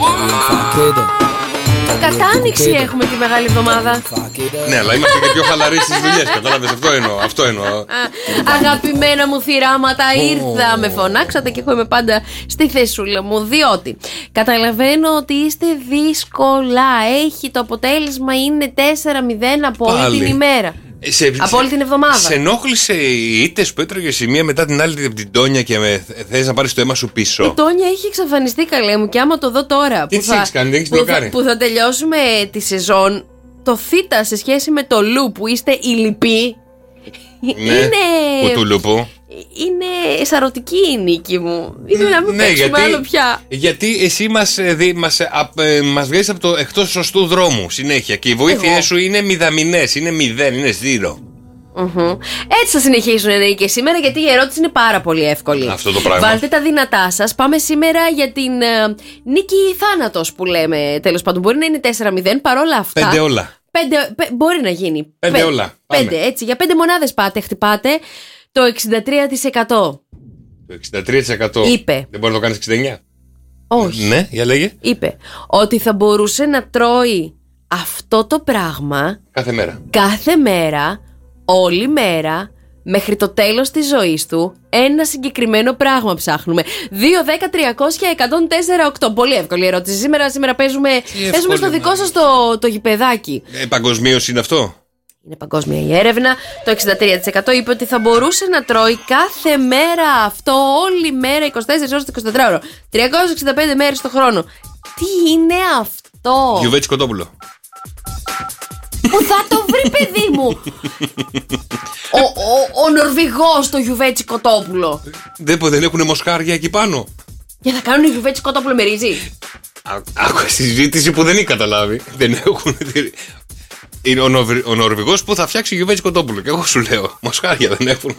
Κατά άνοιξη έχουμε τη μεγάλη εβδομάδα. Ναι, αλλά είμαστε και πιο χαλαροί στις δουλειές. Κατάλαβες, αυτό εννοώ. Αυτό εννοώ. Αγαπημένα μου θυράματα, ήρθα. Με φωνάξατε και εγώ είμαι πάντα στη θεσούλα μου. Διότι καταλαβαίνω ότι είστε δύσκολα. Έχει το αποτέλεσμα είναι τέσσερα μηδέν από όλη την ημέρα. Σε, από όλη την εβδομάδα. Σε ενόχλησε η ήττες που έτρωγες η μία μετά την άλλη από την Τόνια και με, θες να πάρεις το αίμα σου πίσω? Η Τόνια έχει εξαφανιστεί, καλέ μου, και άμα το δω τώρα. Τι που, θα, κάνει, δεν έχεις που, θα, μπλοκάρει. που θα τελειώσουμε τη σεζόν, το θήτα σε σχέση με το λου που είστε οι λοιποί. Ναι, είναι. Που του λουπού. Είναι σαρωτική η νίκη μου. Είναι να μην ναι, παίξουμε γιατί, άλλο πια. Γιατί εσύ μας, δι, μας, ε, μας βγάζεις από το εκτός σωστού δρόμου συνέχεια και οι βοήθειές σου είναι μηδαμινές, είναι μηδέν, είναι ζήρο. Mm-hmm. Έτσι θα συνεχίσουν να είναι και σήμερα, γιατί η ερώτηση είναι πάρα πολύ εύκολη. Αυτό το πράγμα. Βάλτε τα δυνατά σας. Πάμε σήμερα για την ε, νίκη ή θάνατος που λέμε. Τέλος πάντων, μπορεί να είναι τέσσερα μηδέν, παρόλα αυτά. Πέντε όλα. Πέντε, πέ, μπορεί να γίνει. Πέντε Πέ, όλα. Πέντε, έτσι. Για πέντε μονάδες πάτε, χτυπάτε το εξήντα τρία τοις εκατό. Το εξήντα τρία τοις εκατό. Είπε. Δεν μπορεί να το κάνεις εξήντα εννιά. Όχι. Ναι, για λέγε. Είπε ότι θα μπορούσε να τρώει αυτό το πράγμα κάθε μέρα. Κάθε μέρα, όλη μέρα, μέχρι το τέλος της ζωής του. Ένα συγκεκριμένο πράγμα ψάχνουμε. δύο, δέκα, τριακόσια, εκατόν τέσσερα οκτώ. Πολύ εύκολη ερώτηση. Σήμερα, σήμερα παίζουμε, παίζουμε στο δικό σας το, το γηπεδάκι. Ε, παγκοσμίως είναι αυτό? Είναι παγκόσμια η έρευνα. Το εξήντα τρία τοις εκατό είπε ότι θα μπορούσε να τρώει κάθε μέρα αυτό, όλη μέρα, είκοσι τέσσερις ώρες το εικοσιτετράωρο, τριακόσιες εξήντα πέντε μέρες το χρόνο. Τι είναι αυτό? Γιουβέτσι κοτόπουλο. Πού θα το βρει, παιδί μου? Ο, ο, ο Νορβηγός το γιουβέτσι κοτόπουλο. Δεν, δεν έχουν μοσχάρια εκεί πάνω? Για να κάνουν γιουβέτσι κοτόπουλο με ρύζι. Άκουσα συζήτηση που δεν έχει καταλάβει. Δεν έχουν. Είναι ο, Νορβη, ο Νορβηγός που θα φτιάξει γιουβέτσι κοτόπουλο. Και εγώ σου λέω, μοσχάρια δεν έχουν.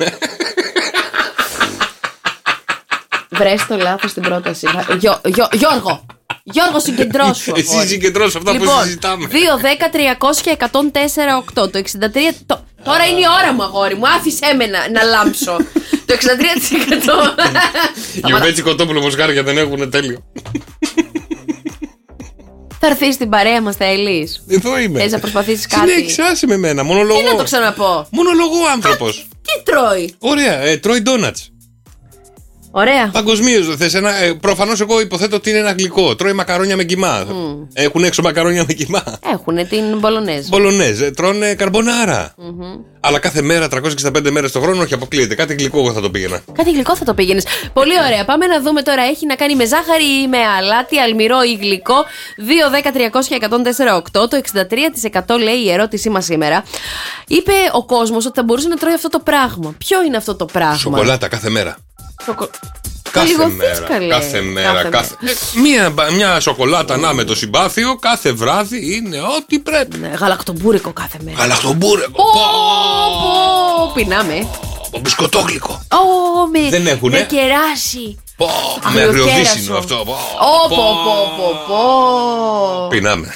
Βρες το λάθος στην πρόταση. Γιο, γιο, Γιώργο, Γιώργο, συγκεντρώσου. Εσύ συγκεντρώσου αυτά λοιπόν, που συζητάμε. δύο, δέκα, τριακόσια, εκατόν τέσσερα οκτώ. Το εξήντα τρία. Το... Τώρα είναι η ώρα μου, αγόρι μου. Άφησέ με να, να λάμψω. Το εξήντα τρία τοις εκατό. Γιουβέτσι κοτόπουλο, μοσχάρια δεν έχουν, τέλειο. Θα έρθει στην παρέα μας, Θέλεις? Εδώ είμαι. Θες να προσπαθήσεις κάτι? Συνέχισε, άσε με μένα. Μονολογώ. Τι να το ξαναπώ? Μονολογώ άνθρωπος. Τι τρώει? Ωραία, ε, τρώει ντόνατς. Ωραία. Παγκοσμίως θες ένα. Ε, προφανώς εγώ υποθέτω ότι είναι ένα γλυκό. Τρώει μακαρόνια με κιμά. Mm. Έχουν έξω μακαρόνια με κιμά. Έχουν την μπολονέζ. Μπολονέζ. Ε, τρώνε καρμπονάρα. Mm-hmm. Αλλά κάθε μέρα, τριακόσιες εξήντα πέντε μέρες το χρόνο, όχι, αποκλείεται. Κάτι γλυκό εγώ θα το πήγαινα. Κάτι γλυκό θα το πήγαινες. Πολύ ωραία. Πάμε να δούμε τώρα. Έχει να κάνει με ζάχαρη ή με αλάτι, αλμυρό ή γλυκό. δύο, δέκα, τριακόσια, εκατόν τέσσερα οκτώ. Το εξήντα τρία τοις εκατό λέει η ερώτησή μας σήμερα. Είπε ο κόσμος ότι θα μπορούσε να τρώει αυτό το πράγμα. Ποιο είναι αυτό το πράγμα? Σοκολάτα κάθε μέρα. Σοκο... Κάθε μέρα, κάθε μέρα, κάθε κάθε... μέρα. Ε, μία, μια σοκολάτα να με το συμπάθειο κάθε βράδυ είναι ό,τι πρέπει. Ναι, γαλακτομπούρικο κάθε μέρα. Γαλακτομπούρικο. Πω, πω, πεινάμε. Πω, μπισκοτόγλυκο. Ω, με, δεν έχουνε. Με κεράσι. Πω, με αγριοβίσινο αυτό. Πω, πω, πω, πω, πω. Πεινάμε.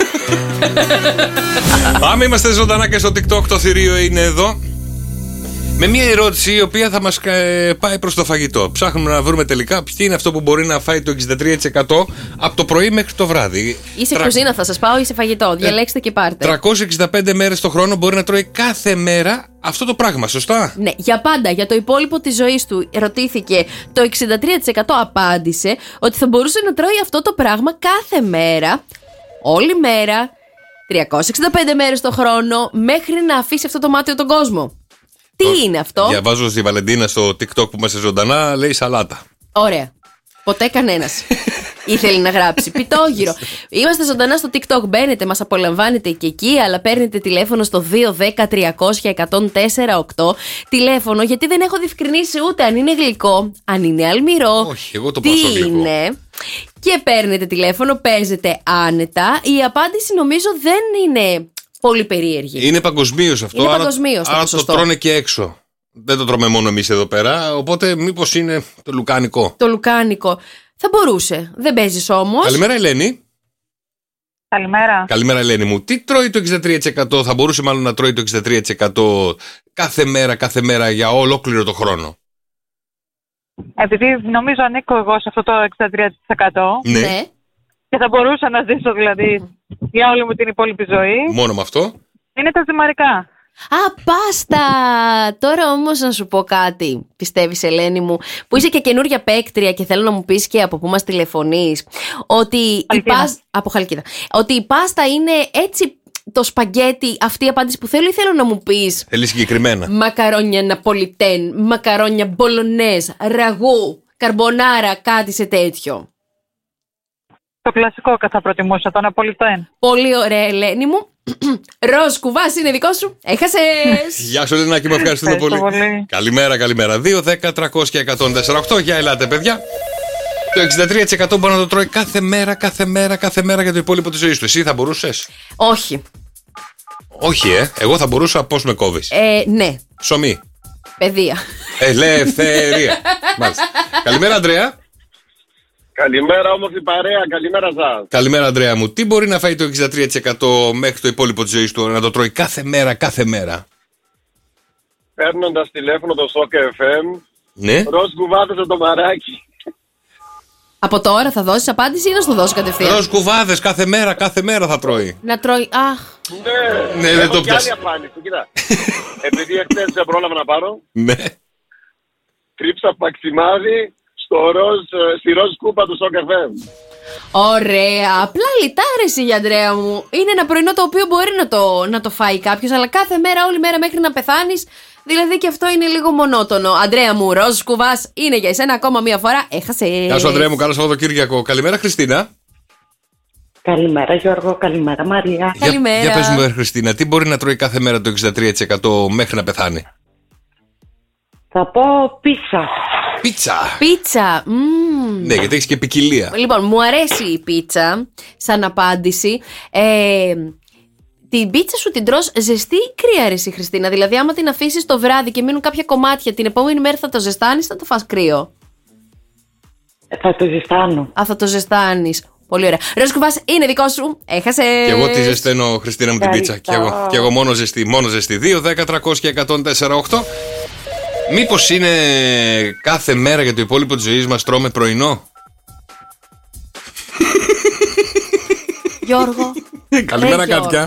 Πάμε, είμαστε ζωντανά και στο TikTok, το θηρίο είναι εδώ. Με μια ερώτηση η οποία θα μας πάει προς το φαγητό. Ψάχνουμε να βρούμε τελικά ποιο είναι αυτό που μπορεί να φάει το εξήντα τρία τοις εκατό από το πρωί μέχρι το βράδυ. Ή σε Τρα... κουζίνα θα σας πάω ή σε φαγητό. Διαλέξτε και πάρτε. τριακόσιες εξήντα πέντε μέρες το χρόνο μπορεί να τρώει κάθε μέρα αυτό το πράγμα, σωστά? Ναι, για πάντα. Για το υπόλοιπο της ζωής του ρωτήθηκε. Το εξήντα τρία τοις εκατό απάντησε ότι θα μπορούσε να τρώει αυτό το πράγμα κάθε μέρα, όλη μέρα, τριακόσιες εξήντα πέντε μέρες το χρόνο, μέχρι να αφήσει αυτό το μάτιο τον κόσμο. Τι Ο, είναι αυτό? Διαβάζω στη Βαλεντίνα στο TikTok που είμαστε ζωντανά, λέει σαλάτα. Ωραία. Ποτέ κανένας ήθελε να γράψει πιτόγυρο. Είμαστε ζωντανά στο TikTok. Μπαίνετε, μας απολαμβάνετε και εκεί, αλλά παίρνετε τηλέφωνο στο δύο δέκα τριακόσια εκατόν τέσσερα οκτώ. Τηλέφωνο, γιατί δεν έχω διευκρινίσει ούτε αν είναι γλυκό, αν είναι αλμυρό. Όχι, εγώ το τι πάω στο γλυκό. Είναι. Και παίρνετε τηλέφωνο, παίζετε άνετα. Η απάντηση νομίζω δεν είναι πολύ περίεργη. Είναι παγκοσμίως αυτό. Είναι παγκοσμίως άρα, άρα το τρώνε και έξω. Δεν το τρώμε μόνο εμείς εδώ πέρα. Οπότε μήπως είναι το λουκάνικο. Το λουκάνικο. Θα μπορούσε. Δεν παίζεις όμως. Καλημέρα, Ελένη. Καλημέρα. Καλημέρα, Ελένη μου. Τι τρώει το εξήντα τρία τοις εκατό, θα μπορούσε μάλλον να τρώει το εξήντα τρία τοις εκατό κάθε μέρα, κάθε μέρα για ολόκληρο το χρόνο? Επειδή νομίζω ανήκω εγώ σε αυτό το εξήντα τρία τοις εκατό. Ναι. Και θα μπορούσα να ζήσω δηλαδή για όλη μου την υπόλοιπη ζωή. Μόνο με αυτό. Είναι τα ζυμαρικά. Α, πάστα! Τώρα όμως να σου πω κάτι. Πιστεύεις, Ελένη μου, που είσαι και καινούρια παίκτρια και θέλω να μου πεις και από πού μας τηλεφωνείς, ότι η πάστα. Από Χαλκίδα. Ότι η πάστα είναι έτσι το σπαγκέτι, αυτή η απάντηση που θέλω, ή θέλω να μου πεις. Θέλει συγκεκριμένα. Μακαρόνια ναπολιτέν, μακαρόνια μπολονέζ, ραγού, καρμπονάρα, κάτι σε τέτοιο. Το κλασικό θα προτιμούσα, το ναπολιτέν. Πολύ ωραία, Ελένη μου. Ροζ κουβάς είναι δικό σου. Έχασες. Γεια σου, Ελένακη, με ευχαριστούμε πολύ. πολύ. Καλημέρα, καλημέρα. δύο, δέκα, τριακόσια, εκατόν τέσσερα οκτώ. Για ελάτε, παιδιά. Το εξήντα τρία τοις εκατό μπορεί να το τρώει κάθε μέρα, κάθε μέρα, κάθε μέρα για το υπόλοιπο της ζωής του. Εσύ θα μπορούσες? Όχι. Όχι, ε. Εγώ θα μπορούσα. Πώς με κόβεις? Ε, ναι. Ψωμί. Παιδεία. Ελευθερία. Μάλιστα. Καλημέρα, Ανδρέα. Καλημέρα, όμορφη παρέα, καλημέρα σας. Καλημέρα, Ανδρέα μου. Τι μπορεί να φάει το εξήντα τρία τοις εκατό μέχρι το υπόλοιπο της ζωής του, να το τρώει κάθε μέρα, κάθε μέρα? Παίρνοντας τηλέφωνο το Σοκ εφ εμ. Ναι. Ροζ κουβάδες το μαράκι. Από τώρα θα δώσεις απάντηση ή να σου δώσω κατευθείαν? Ροζ κουβάδες κάθε μέρα, κάθε μέρα θα τρώει. Να τρώει. Αχ. Ναι, ναι, δεν το πιάσει. Έχω και άλλη απάντηση, κοίτα. Επειδή εχθές δεν πρόλαβα να πάρω. Ναι. Τρίψα παξιμάδι στο ροζ, στη ροζ κούπα του Σοκ εφ εμ. Ωραία, απλά λιτάρεση για Ανδρέα μου. Είναι ένα πρωινό το οποίο μπορεί να το, να το φάει κάποιος, αλλά κάθε μέρα, όλη μέρα μέχρι να πεθάνεις. Δηλαδή και αυτό είναι λίγο μονότονο. Αντρέα μου, ροζ κουβάς είναι για εσένα ακόμα μία φορά. Έχασε. Γεια σου, Αντρέα μου, καλό Σαββατοκύριακο. Καλημέρα, Χριστίνα. Καλημέρα, Γιώργο. Καλημέρα, Μαρία. Καλημέρα. Για, για πες μου, Χριστίνα, τι μπορεί να τρώει κάθε μέρα το εξήντα τρία τοις εκατό μέχρι να πεθάνει? Θα πω πίτσα. Πίτσα. Πίτσα. Mm. Ναι, γιατί έχεις και ποικιλία. Λοιπόν, μου αρέσει η πίτσα σαν απάντηση. Ε, την πίτσα σου την τρως ζεστή ή κρύα, ρε εσύ, Χριστίνα? Δηλαδή, άμα την αφήσεις το βράδυ και μείνουν κάποια κομμάτια, την επόμενη μέρα θα το ζεστάνεις, θα το φας κρύο? Ε, θα το ζεστάνω. Α, θα το ζεστάνεις. Πολύ ωραία. Ροζ κουβάς είναι δικό σου. Έχασες. Και εγώ τη ζεσταίνω, Χριστίνα μου, την πίτσα. Και εγώ, και εγώ μόνο ζεστή. Μόνο ζεστή. δύο, δέκα, τριακόσια, εκατόν τέσσερα οκτώ. Μήπως είναι κάθε μέρα για το υπόλοιπο της ζωής μας τρώμε πρωινό? Γιώργο. Καλημέρα, Κάτια.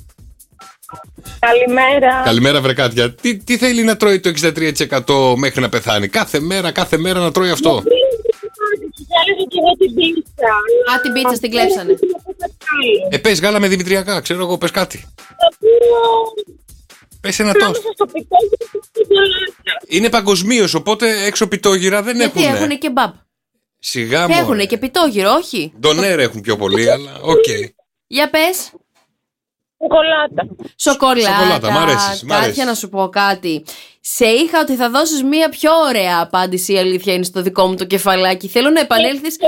Καλημέρα. Καλημέρα, βρε Κάτια. Τι, τι θέλει να τρώει το εξήντα τρία τοις εκατό μέχρι να πεθάνει? Κάθε μέρα, κάθε μέρα να τρώει αυτό. Διάλεγα και εγώ την πίτσα. Α, την πίτσα την κλέψανε. Ε, πες γάλα με δημητριακά, ξέρω εγώ, πες κάτι. Πες ένα τόστ. Είναι παγκοσμίως, οπότε έξω πιτόγυρα δεν έχουν. Γιατί έχουν και μπαμπ. Σιγά μου. Έχουν και πιτόγυρο, όχι. Ντονέρ έχουν πιο πολύ, αλλά οκ. Okay. Για πες. Σοκολάτα. Σοκολάτα. Σοκολάτα, μ' αρέσεις. Κάτια να σου πω κάτι. Σε είχα ότι θα δώσεις μία πιο ωραία απάντηση, η αλήθεια είναι στο δικό μου το κεφαλάκι. Θέλω να επανέλθεις.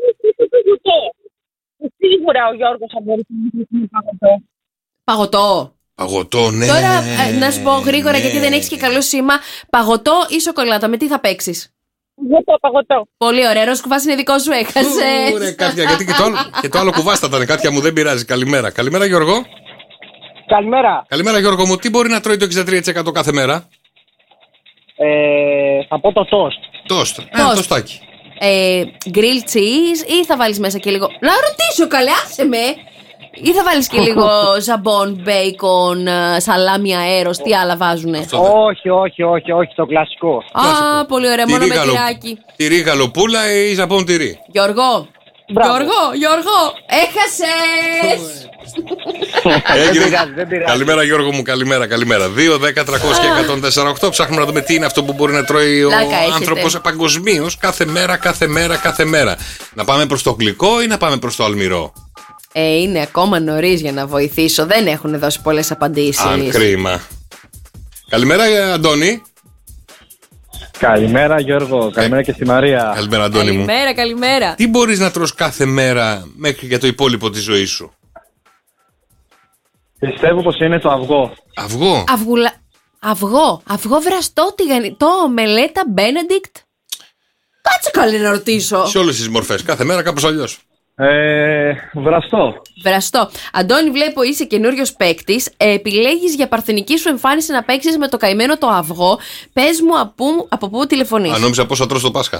Σίγουρα ο Γιώργος θα μπορούσε να είναι παγωτό. Παγωτό. Παγωτό, ναι. Τώρα ε, να σου πω γρήγορα, ναι. γιατί δεν έχεις και καλό σήμα. Παγωτό ή σοκολάτα, με τι θα παίξεις? Παγωτό, παγωτό. Πολύ ωραία. Ροζ κουβάς είναι δικό σου, έχασες. Ωραία, Κάτια, γιατί και το άλλο, και το άλλο κουβάς θα ήταν. Κάτια μου, δεν πειράζει. Καλημέρα. Καλημέρα, Γιώργο. Καλημέρα. Καλημέρα, Γιώργο μου. Τι μπορεί να τρώει το εξήντα τρία τοις εκατό κάθε μέρα? Ε, θα πω το τόστ. Τόστ. Ένα τοστάκι. Ε, grilled cheese ή θα βάλεις μέσα και λίγο. Να ρωτήσω, καλέ, άσε με. Ή θα βάλεις και λίγο ζαμπόν, μπέικον, σαλάμι αέρος, τι άλλα βάζουνε? Όχι, όχι, όχι, όχι, το κλασικό. Α, πολύ ωραία, μόνο με τυράκι. Τυρί γαλοπούλα ή ζαμπόν τυρί? Γιώργο, Γιώργο, Γιώργο, έχασες. Καλημέρα, Γιώργο μου, καλημέρα, καλημέρα. δύο, δέκα, τριακόσια, εκατόν τέσσερα οκτώ. Ψάχνουμε να δούμε τι είναι αυτό που μπορεί να τρώει ο άνθρωπος παγκοσμίως κάθε μέρα, κάθε μέρα, κάθε μέρα. Να πάμε προς το γλυκό ή να πάμε προς το αλμυρό? Ε, είναι ακόμα νωρίς για να βοηθήσω. Δεν έχουν δώσει πολλές απαντήσεις. Αν κρίμα. Καλημέρα, Αντώνη. Καλημέρα Γιώργο, καλημέρα και στη Μαρία. Καλημέρα Αντώνη μου. Καλημέρα, καλημέρα. Τι μπορείς να τρως κάθε μέρα μέχρι για το υπόλοιπο της ζωής σου? Πιστεύω πως είναι το αυγό. Αυγό. Αυγουλα... Αυγό, αυγό βραστό τηγανιτό, μελέτα, Μπένεντικτ. Κάτσε καλή να ρωτήσω. Σε όλες τις μορφές, κάθε μέρα κάπως αλλιώς. Ε, βραστό. Βραστό. Αντώνη, βλέπω είσαι καινούριος παίκτης. Ε, επιλέγεις για παρθενική σου εμφάνιση να παίξεις με το καημένο το αυγό. Πες μου από, από πού τηλεφωνείς. Αν νόμιζα πώς θα τρως το Πάσχα.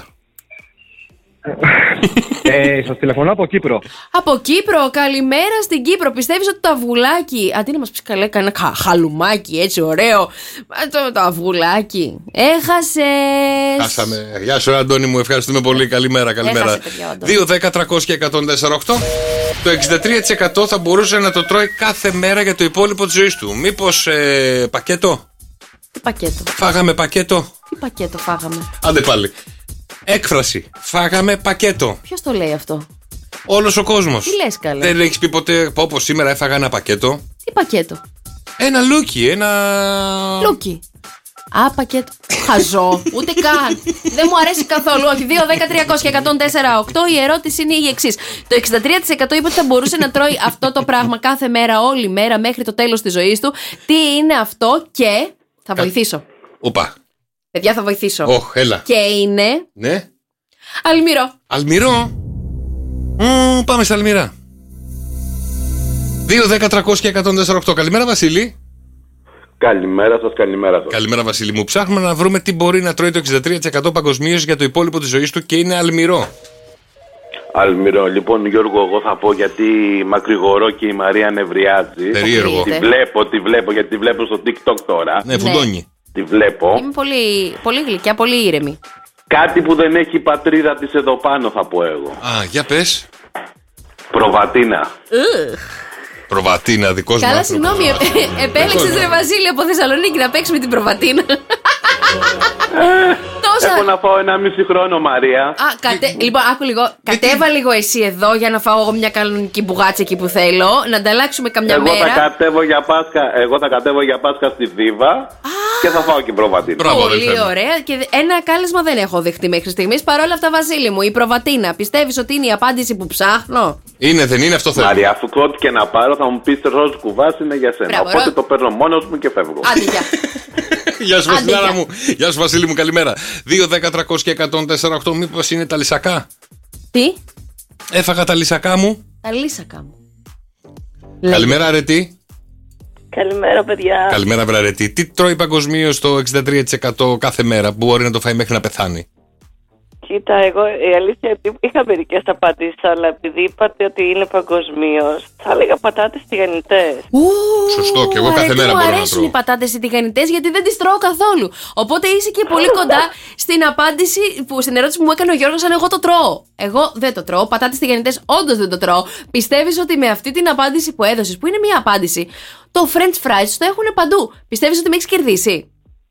ε, σας τηλεφωνώ από Κύπρο. Από Κύπρο, καλημέρα στην Κύπρο. Πιστεύεις ότι το αυγουλάκι, αντί να μας πεις καλέ, κανένα χα, χαλουμάκι έτσι ωραίο, το, το αυγουλάκι έχασες. Χάσαμε. Γεια σου Αντώνη μου, ευχαριστούμε πολύ. Καλημέρα, καλημέρα. δύο δέκα τριακόσια εκατόν τέσσερα οκτώ. Το εξήντα τρία τοις εκατό θα μπορούσε να το τρώει κάθε μέρα για το υπόλοιπο της ζωής του. Μήπως ε, πακέτο? Τι πακέτο? Φάγαμε πακέτο. Τι πακέτο φάγαμε? Άντε πάλι. Έκφραση. Φάγαμε πακέτο. Ποιος το λέει αυτό? Όλος ο κόσμος. Τι λες καλέ? Δεν έχεις πει ποτέ όπως σήμερα έφαγα ένα πακέτο? Τι πακέτο? Ένα λούκι, ένα... Λούκι. Α, πακέτο. Χαζό. Ούτε καν. Δεν μου αρέσει καθόλου. Όχι. δύο δέκα τριακόσια εκατόν τέσσερα οκτώ. Η ερώτηση είναι η εξής. Το εξήντα τρία τοις εκατό είπε ότι θα μπορούσε να τρώει αυτό το πράγμα κάθε μέρα, όλη μέρα, μέχρι το τέλος της ζωής του. Τι είναι αυτό και... Θα βοηθήσω. Οπα. Παιδιά, θα βοηθήσω. Όχ, έλα. Και είναι... Ναι. Αλμυρό. Αλμυρό. Mm, πάμε στα αλμυρά. δύο δέκα τριακόσια εκατόν τέσσερα οκτώ. Καλημέρα Βασίλη. Καλημέρα σας, καλημέρα σας. Καλημέρα Βασίλη μου. Ψάχνουμε να βρούμε τι μπορεί να τρώει το εξήντα τρία τοις εκατό παγκοσμίως για το υπόλοιπο της ζωής του και είναι αλμυρό. Αλμυρό. Λοιπόν Γιώργο, εγώ θα πω γιατί μακρηγορώ και η Μαρία νευριάζει. Περίεργο. Τη βλέπω, τη βλέπω γιατί τη βλέπω στο TikTok τώρα. Ναι, φουντώνει. Τη βλέπω. Είμαι πολύ, πολύ γλυκιά, πολύ ήρεμη. Κάτι που δεν έχει η πατρίδα της εδώ πάνω θα πω εγώ. Α, για πες. Προβατίνα. Προβατίνα, δικός μου. Καλά, συγγνώμη, επέλεξες ρε Βασίλη από Θεσσαλονίκη να παίξουμε την προβατίνα. Τόσα... Έχω να φάω ένα μισή χρόνο, Μαρία. Α, κατε... Λοιπόν, άκου λίγο. Κατέβα λίγο εσύ εδώ για να φάω εγώ μια κανονική μπουγάτσα εκεί που θέλω. Να ανταλλάξουμε καμιά εγώ μέρα. Θα κατέβω για Πάσχα, εγώ θα κατέβω για Πάσχα στη Δίβα και θα φάω και προβατίνα. Πολύ ωραία. Και ένα κάλεσμα δεν έχω δεχτεί μέχρι στιγμής. Παρ' όλα αυτά, Βασίλη μου, η προβατίνα πιστεύεις ότι είναι η απάντηση που ψάχνω? Είναι, δεν είναι αυτό θέλω. Μαρία, αφού ό,τι και να πάρω θα μου πεις ροζ κουβάς είναι για σένα. Μπράβο, Οπότε ρο... το παίρνω μόνος μου και φεύγω. Άντε, γεια. Γεια σου Βασιλάρα μου. Γεια σου Βασίλη μου, καλημέρα. δύο δέκα τριακόσια εκατόν τέσσερα οκτώ. Μήπως είναι τα λυσακά? Τι? Έφαγα τα λυσακά μου. Τα λύσακα μου. Καλημέρα Αρετή. Καλημέρα παιδιά. Καλημέρα βρε Αρετή. Τι τρώει παγκοσμίως το εξήντα τρία τοις εκατό κάθε μέρα που μπορεί να το φάει μέχρι να πεθάνει? Κοίτα, εγώ η αλήθεια είχα μερικές απαντήσεις, αλλά επειδή είπατε ότι είναι παγκοσμίως, θα έλεγα πατάτες τηγανιτές. Σωστό, και εγώ κάθε μέρα μπορώ να τρώω. Μου αρέσουν οι πατάτες οι τηγανιτές γιατί δεν τις τρώω καθόλου. Οπότε είσαι και πολύ κοντά στην απάντηση, που, στην ερώτηση που μου έκανε ο Γιώργος, αν εγώ το τρώω. Εγώ δεν το τρώω. Πατάτες τηγανιτές όντως δεν το τρώω. Πιστεύεις ότι με αυτή την απάντηση που έδωσες, που είναι μια απάντηση, το French fries το έχουν παντού. Πιστεύεις ότι με έχεις κερδίσει?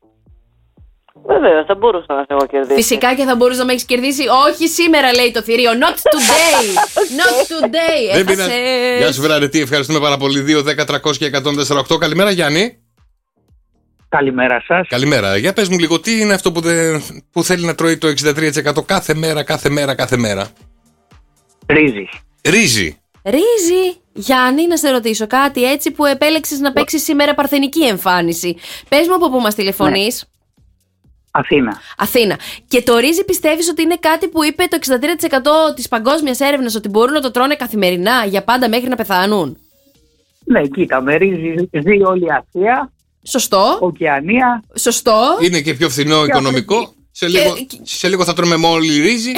Βέβαια, θα μπορούσα να σε έχω κερδίσει. Φυσικά και θα μπορούσα να με έχεις κερδίσει. Όχι σήμερα, λέει το θηρίο. Not today. Not today. Δεν πειράζει. Γεια σου, Βραρετή. Ευχαριστούμε πάρα πολύ. δύο δέκα τριακόσια εκατόν τέσσερα οκτώ. Καλημέρα, Γιάννη. Καλημέρα σας. Καλημέρα. Για πες μου λίγο, τι είναι αυτό που, δεν, που θέλει να τρώει το εξήντα τρία τοις εκατό κάθε μέρα, κάθε μέρα, κάθε μέρα? Ρύζι. Ρύζι. Ρύζι. Γιάννη, να σε ρωτήσω κάτι έτσι που επέλεξες να παίξεις σήμερα παρθενική εμφάνιση. Πες μου από πού μας τηλεφωνείς. Ναι. Αθήνα. Αθήνα. Και το ρύζι πιστεύεις ότι είναι κάτι που είπε το εξήντα τρία τοις εκατό της παγκόσμιας έρευνας ότι μπορούν να το τρώνε καθημερινά για πάντα μέχρι να πεθάνουν? Ναι, κοίτα, με ρύζι ζει όλη η Ασία. Σωστό. Οκεανία. Σωστό. Είναι και πιο φθηνό και οικονομικό. Σε λίγο, και... σε λίγο θα τρώμε μόλι ρύζι.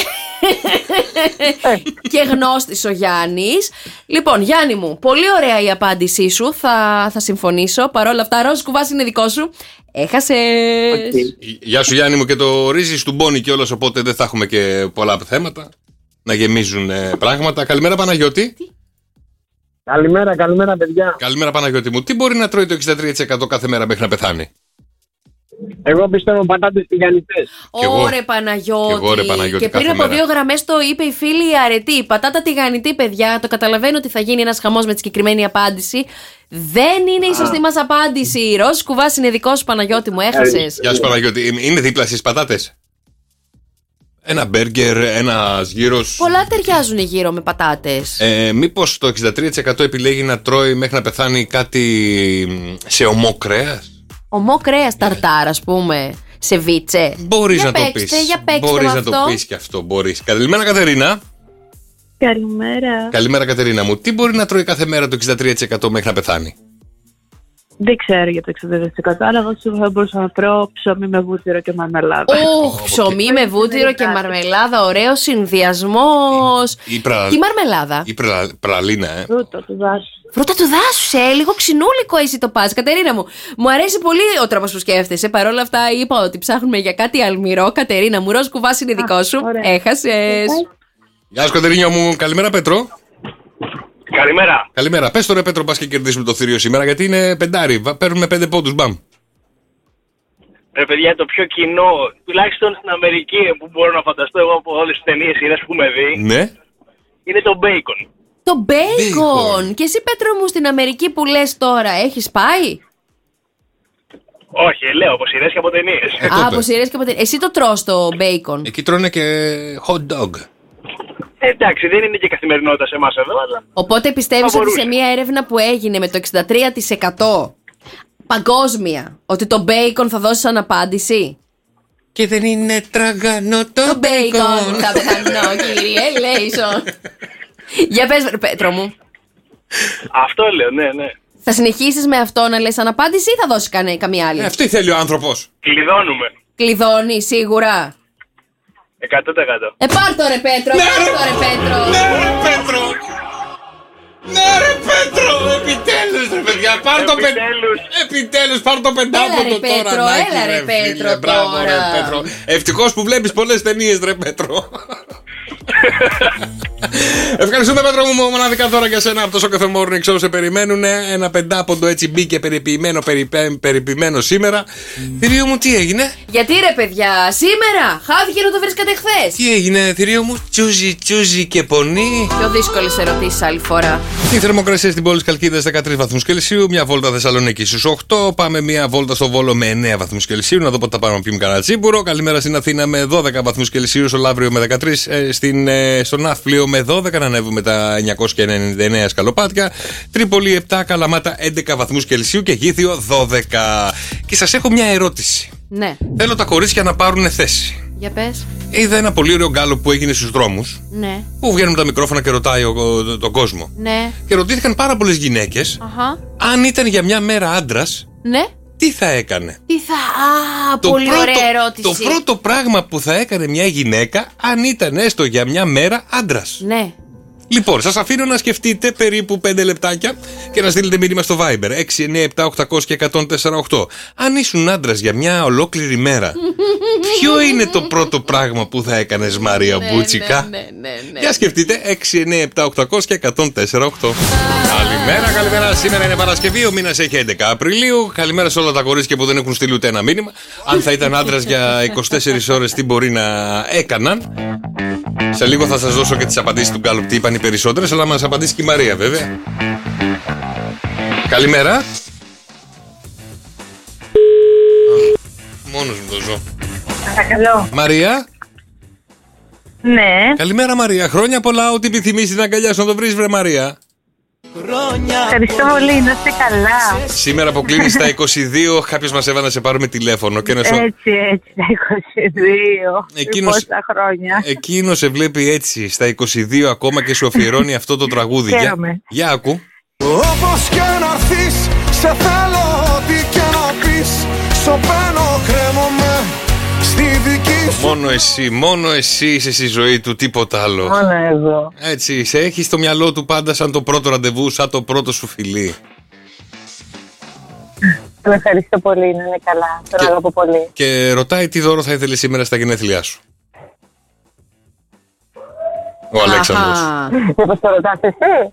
Και γνώστης ο Γιάννης. Λοιπόν, Γιάννη μου, πολύ ωραία η απάντησή σου. Θα, θα συμφωνήσω. Παρ' όλα αυτά, ροζ κουβάς είναι δικό σου. Έχασες. Okay. Γεια σου Γιάννη μου, και το ρύζι του μπώνει κιόλας, οπότε δεν θα έχουμε και πολλά θέματα να γεμίζουν ε, πράγματα. Καλημέρα Παναγιώτη. Τι? Καλημέρα, καλημέρα παιδιά. Καλημέρα Παναγιώτη μου. Τι μπορεί να τρώει το εξήντα τρία τοις εκατό κάθε μέρα μέχρι να πεθάνει? Εγώ πιστεύω πατάτες τηγανιτές. Ωρε Παναγιώτη. εγώ, ρε, Παναγιώτη, Και πριν κάθε από μέρα. δύο γραμμές το είπε η φίλη η αρετή. Πατάτα τηγανιτή, παιδιά. Το καταλαβαίνω ότι θα γίνει ένας χαμός με τη συγκεκριμένη απάντηση. Δεν είναι η σωστή μας απάντηση. Ροζ κουβάς είναι δικό σου, Παναγιώτη μου. Έχασες. Γεια σου Παναγιώτη. Είναι δίπλα στις πατάτες? Ένα μπέργκερ, ένας γύρος. Πολλά ταιριάζουν γύρω με πατάτες. Ε, μήπως το εξήντα τρία τοις εκατό επιλέγει να τρώει μέχρι να πεθάνει κάτι σε ομό κρέας? Ομό κρέας ταρτάρ, ας πούμε. Σεβίτσε. Μπορείς Για να το παίξτε, πεις. για παίξτε Μπορείς με να το αυτό. πεις και αυτό. Μπορείς. Καλημέρα Κατερίνα. Καλημέρα. Καλημέρα Κατερίνα μου. Τι μπορεί να τρώει κάθε μέρα το εξήντα τρία τοις εκατό μέχρι να πεθάνει? Δεν ξέρω για το εξήντα τοις εκατό, αλλά εγώ σίγουρα θα μπορούσα να τρώω ψωμί με βούτυρο και μαρμελάδα. Ωχ, ψωμί με βούτυρο και μαρμελάδα. Ωραίο συνδυασμός. Ή πρα... Τι μαρμελάδα? Ή πρα... πραλίνα, ε. Φρούτα του δάσου. Φρούτα του δάσου, ε, λίγο ξινούλικο εσύ το πας. Κατερίνα μου, μου αρέσει πολύ ο τρόπος που σκέφτεσαι. Παρ' όλα αυτά, είπα ότι ψάχνουμε για κάτι αλμυρό. Κατερίνα μου, ροζ κουβάς είναι δικό σου. Έχασες. Γεια σου Κατερίνια μου. Καλημέρα Πέτρο. Καλημέρα. Καλημέρα. Πες τώρα Πέτρο, πας και κερδίσουμε το θηρίο σήμερα, γιατί είναι πεντάρι. Βα- Παίρνουμε πέντε πόντους. Μπαμ. Ρε παιδιά, το πιο κοινό, τουλάχιστον στην Αμερική που μπορώ να φανταστώ εγώ από όλες τις ταινίες σειρές που έχουμε δει, Ναι. είναι το μπέικον. Το μπέικον. Και εσύ, Πέτρο μου, στην Αμερική που λες τώρα, έχεις πάει? Όχι, λέω από σειρές και από ταινίες. Ε, Α, από σειρές και από ταινίες. Εσύ το τρως το μπέικον? Εκεί τρώνε και hot dog. Ε, εντάξει, δεν είναι και καθημερινότητα σε εμάς εδώ, αλλά... Οπότε πιστεύεις Θα ότι μπορούσε. σε μια έρευνα που έγινε με το εξήντα τρία τοις εκατό παγκόσμια, ότι το μπέικον θα δώσει σαν απάντηση? Και δεν είναι τραγανό το, Το μπέικον θα πεθανώ, κύριε Λέισον. Για πες, ρε, Πέτρο μου. Αυτό λέω, ναι, ναι. Θα συνεχίσεις με αυτό να λες σαν απάντηση ή θα δώσεις κανέ, καμία άλλη? Ε, αυτή θέλει ο άνθρωπος. Κλειδώνουμε. Κλειδώνει, σίγουρα. εκατό τοις εκατό. Ε, πάρ' το ρε Πέτρο, Ναι, πάρ' το ρε Πέτρο. Ναι ρε Πέτρο. Ναι ρε Πέτρο. Επιτέλους ρε παιδιά. Πάρ' το πεν... Επιτέλους πάρ' το πεντάποντο Έλα, ρε, τώρα. Πέτρο, Νάκη, έλα, ρε, φίλε. Πέτρο, Μπράβο τώρα. ρε Πέτρο. Ευτυχώς που βλέπεις πολλές ταινίες ρε Πέτρο. Ευχαριστούμε Πέτρο μου, μοναδικά τώρα για σένα από το Show Cafe Morning Show. Σε περιμένουν ένα πεντάποντο, έτσι μπήκε περιποιημένο, περιπέ, περιποιημένο σήμερα. Θηρίο μου, τι έγινε? Γιατί ρε παιδιά, σήμερα χάθηκε να το βρίσκατε χθες. Τι έγινε, θηρίο μου? Τσούζι, τσούζι και πονί. Πιο δύσκολες ερωτήσεις άλλη φορά. Η θερμοκρασία στην πόλη της Καλκίδας δεκατρείς βαθμούς Κελσίου, μια βόλτα Θεσσαλονίκη στους οκτώ. Πάμε μια βόλτα στο Βόλο με εννέα βαθμούς Κελσίου. Να δω πότε θα πάμε να πιούμε κανένα τσίπουρο. Καλημέρα στην Αθήνα με δώδεκα βαθμούς Κελσίου, στο Λαύριο με δεκατρείς, ε, στην, ε, στο Ναύπλιο με δώδεκα, να ανέβουμε τα εννιακόσια ενενήντα εννέα Σκαλοπάτια. Τρίπολη επτά, Καλαμάτα έντεκα βαθμούς Κελσίου και Γήθιο δώδεκα. Και σας έχω μια ερώτηση. Ναι, Θέλω τα κορίτσια να πάρουν θέση. για πες. Είδα ένα πολύ ωραίο γκάλο που έγινε στους δρόμους, Ναι, που βγαίνουν τα μικρόφωνα και ρωτάει ο, ο- τον κόσμο. ναι, Και ρωτήθηκαν πάρα πολλές γυναίκες αχα, αν ήταν για μια μέρα άντρας, ναι. τι θα έκανε. Τι θα... Α, πολύ ωραία ερώτηση. το πρώτο πράγμα που θα έκανε μια γυναίκα αν ήταν έστω για μια μέρα άντρας. Ναι. Λοιπόν, σας αφήνω να σκεφτείτε περίπου πέντε λεπτάκια και να στείλετε μήνυμα στο Viber έξι εννιά επτά οκτακόσια και εκατόν τέσσερα οκτώ. Αν ήσουν άντρας για μια ολόκληρη μέρα, ποιο είναι το πρώτο πράγμα που θα έκανες, Μαρία Μπούτσικα? Ναι, ναι, ναι. Για σκεφτείτε έξι εννιά επτά οκτακόσια και εκατόν τέσσερα οκτώ. Καλημέρα, καλημέρα. Σήμερα είναι Παρασκευή, ο μήνας έχει έντεκα Απριλίου. Καλημέρα σε όλα τα κορίτσια που δεν έχουν στείλει ούτε ένα μήνυμα. Αν θα ήταν άντρας για είκοσι τέσσερις ώρες, τι μπορεί να έκαναν. Σε λίγο θα σας δώσω και τις απαντήσεις του Γκάλουπ, τι είπαν οι περισσότερες, αλλά μας απαντήσει και η Μαρία, βέβαια. Καλημέρα. Μόνος μου το ζω. Παρακαλώ. Μαρία. Ναι. Καλημέρα, Μαρία. Χρόνια πολλά. Ό,τι επιθυμείς την αγκαλιά σου να το βρεις, βρε Μαρία. Ευχαριστώ πολύ, να είστε καλά. Σήμερα αποκλίνει στα είκοσι δύο. Κάποιος μας έβαλε να σε πάρουμε τηλέφωνο και να σου... Έτσι, έτσι, τα είκοσι δύο. Εκείνος- Πόσα χρόνια. Εκείνο σε βλέπει έτσι στα είκοσι δύο ακόμα και σου αφιερώνει αυτό το τραγούδι. Για, Χαίρομαι. για άκου. Όπως και να έρθεις, σε θέλω ό,τι και να πεις. Σωπαίνω, κρέμομαι στη δική σου. Μόνο εσύ, μόνο εσύ είσαι στη ζωή του, τίποτα άλλο. Μόνο εγώ. Έτσι, σε έχει στο μυαλό του πάντα σαν το πρώτο ραντεβού, σαν το πρώτο σου φιλί. Τον ευχαριστώ πολύ, να είναι καλά. Τον αγαπώ πολύ. Και ρωτάει τι δώρο θα ήθελε σήμερα στα γενέθλιά σου. Ο Αλέξανδρος. Μήπως το ρωτάς εσύ?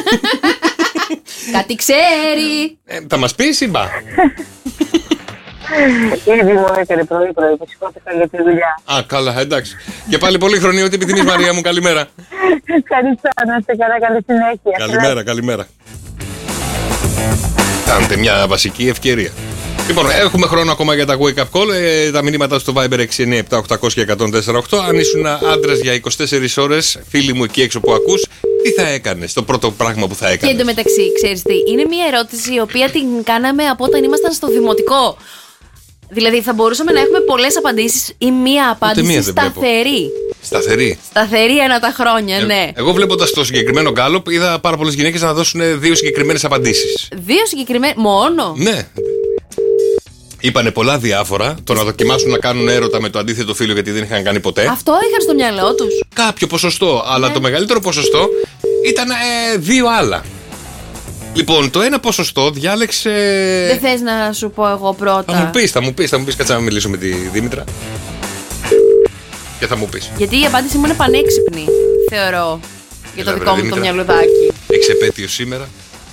Κάτι ξέρει. Ε, θα μας πεις ή μπα? Ήδη μου έκανε πρωί-πρωί που σηκώθηκα για τη δουλειά. Α, καλά, εντάξει. Και πάλι πολύ χρονίο, ό,τι επιθυμείς, Μαρία μου, καλημέρα. Ευχαριστώ, να είστε καλά, καλή συνέχεια. Καλημέρα, καλημέρα. Κάντε μια βασική ευκαιρία. Λοιπόν, έχουμε χρόνο ακόμα για τα wake up call. Ε, τα μηνύματα στο Viber έξι εννιά επτά οκτακόσια εκατόν τέσσερα οκτώ. Αν ήσουν άντρας για είκοσι τέσσερις ώρες, φίλοι μου εκεί έξω που ακούς, τι θα έκανες, το πρώτο πράγμα που θα έκανες? Και εντωμεταξύ, ξέρεις τι, είναι μια ερώτηση η οποία την κάναμε από όταν ήμασταν στο δημοτικό. Δηλαδή, θα μπορούσαμε να έχουμε πολλές απαντήσεις ή μία απάντηση μία σταθερή. Σταθερή. Σταθερή ένα τα χρόνια, Ε, ναι. Εγώ βλέποντας το συγκεκριμένο γκάλωπ, είδα πάρα πολλές γυναίκες να δώσουν δύο συγκεκριμένες απαντήσεις. Δύο συγκεκριμένα. Μόνο. Ναι. Είπανε πολλά διάφορα. Το να δοκιμάσουν να κάνουν έρωτα με το αντίθετο φύλο γιατί δεν είχαν κάνει ποτέ. Αυτό είχαν στο μυαλό τους. Κάποιο ποσοστό. Αλλά Ναι. το μεγαλύτερο ποσοστό ήταν ε, δύο άλλα. Λοιπόν, το ένα ποσοστό διάλεξε. Δεν θες να σου πω εγώ πρώτα? Θα μου πεις, θα μου πεις, θα μου πεις, κάτσε να μιλήσω με τη Δήμητρα. Και θα μου πεις. Γιατί η απάντηση μου είναι πανέξυπνη, θεωρώ. Για το Έλα, δικό βρε, μου το Δήμητρα. μυαλουδάκι. Έχεις επέτειο σήμερα.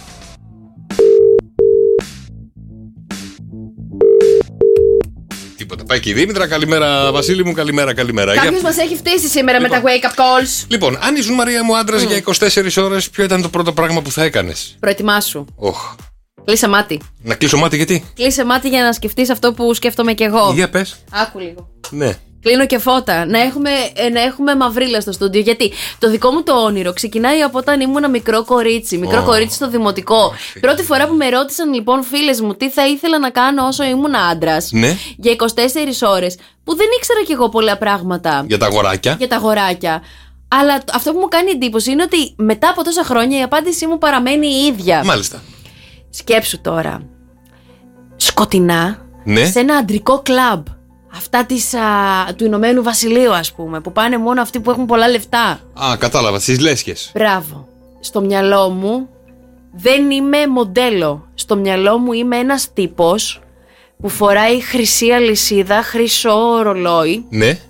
Τίποτα. Πάει και η Δήμητρα. Καλημέρα, Βασίλη μου. Καλημέρα, καλημέρα. Κάποιος Για- μας έχει φτύσει σήμερα με τα wake up calls. Λοιπόν, αν ήσουν, Μαρία μου, άντρας για είκοσι τέσσερις ώρες, ποιο ήταν το πρώτο πράγμα που θα έκανες? Προετοιμάσου. Οχ. Κλείσε μάτι. Να κλείσω μάτι γιατί? Κλείσε μάτι για να σκεφτείς αυτό που σκέφτομαι κι εγώ. Για πες. Άκου λίγο. Ναι. Κλείνω και φώτα. Να έχουμε, ε, να έχουμε μαυρίλα στο στούντιο. Γιατί το δικό μου το όνειρο ξεκινάει από όταν ήμουν ένα μικρό κορίτσι. Μικρό Ω. κορίτσι στο δημοτικό. Πρώτη φορά που με ρώτησαν λοιπόν φίλες μου τι θα ήθελα να κάνω όσο ήμουν άντρας. Ναι. Για είκοσι τέσσερις ώρες. Που δεν ήξερα κι εγώ πολλά πράγματα. Για τα αγοράκια. Για τα αγοράκια. Αλλά το- αυτό που μου κάνει εντύπωση είναι ότι μετά από τόσα χρόνια η απάντησή μου παραμένει η ίδια. Μάλιστα. Σκέψου τώρα. Σκοτεινά. Ναι. Σε ένα αντρικό κλαμπ. Αυτά της, α, του Ηνωμένου Βασιλείου, ας πούμε, που πάνε μόνο αυτοί που έχουν πολλά λεφτά. Α, κατάλαβα. Στις λέσχες. Μπράβο. Στο μυαλό μου δεν είμαι μοντέλο. Στο μυαλό μου είμαι ένας τύπος που φοράει χρυσή αλυσίδα, χρυσό ρολόι. Ναι.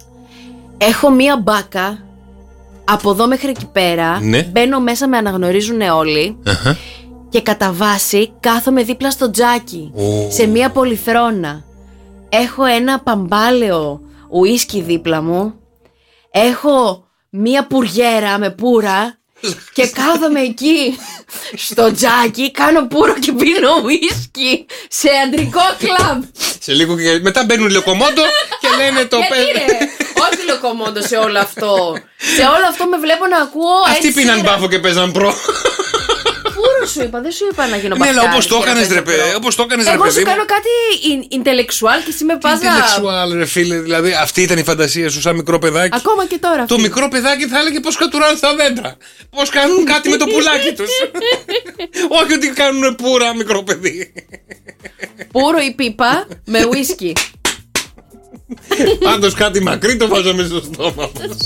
Έχω μία μπάκα από εδώ μέχρι εκεί πέρα. Ναι. Μπαίνω μέσα, με αναγνωρίζουν όλοι. Αχα. Και κατά βάση κάθομαι δίπλα στο τζάκι. Ω. Σε μία πολυθρόνα. Έχω ένα παμπάλαιο ουίσκι δίπλα μου. Έχω μία πουριέρα με πουρα. Και κάθομαι εκεί στο τζάκι, κάνω πουρο και πίνω ουίσκι σε αντρικό κλαμπ. Σε λίγο και μετά μπαίνουν λοκομόντο και λένε το Γιατί πέ- ρε, όχι λοκομόντο σε όλο αυτό. Σε όλο αυτό με βλέπω να ακούω. Αυτοί Ed πίναν Sheeran. μπάφο και παίζαν προ. Πούρο σου είπα, δεν σου είπα να γίνω Ναι, μπαχτάρης αλλά όπως το και να έκανες, παίζω ρε παιδί, προ. όπως το έκανες, ρε Εγώ παιδί σου μου. κάνω κάτι intellectual και εσύ με πας να. Intellectual, ρε φίλε, δηλαδή αυτή ήταν η φαντασία σου σαν μικρό παιδάκι. Ακόμα και τώρα. Το αυτή. μικρό παιδάκι θα έλεγε πως κατουράνε στα δέντρα. Πως κάνουν κάτι με το πουλάκι τους. Όχι ότι κάνουν πουρα, μικρό παιδί. Πούρο η πίπα με ουίσκι. Πάντως κάτι μακρύ το βάζαμε στο στόμα μας.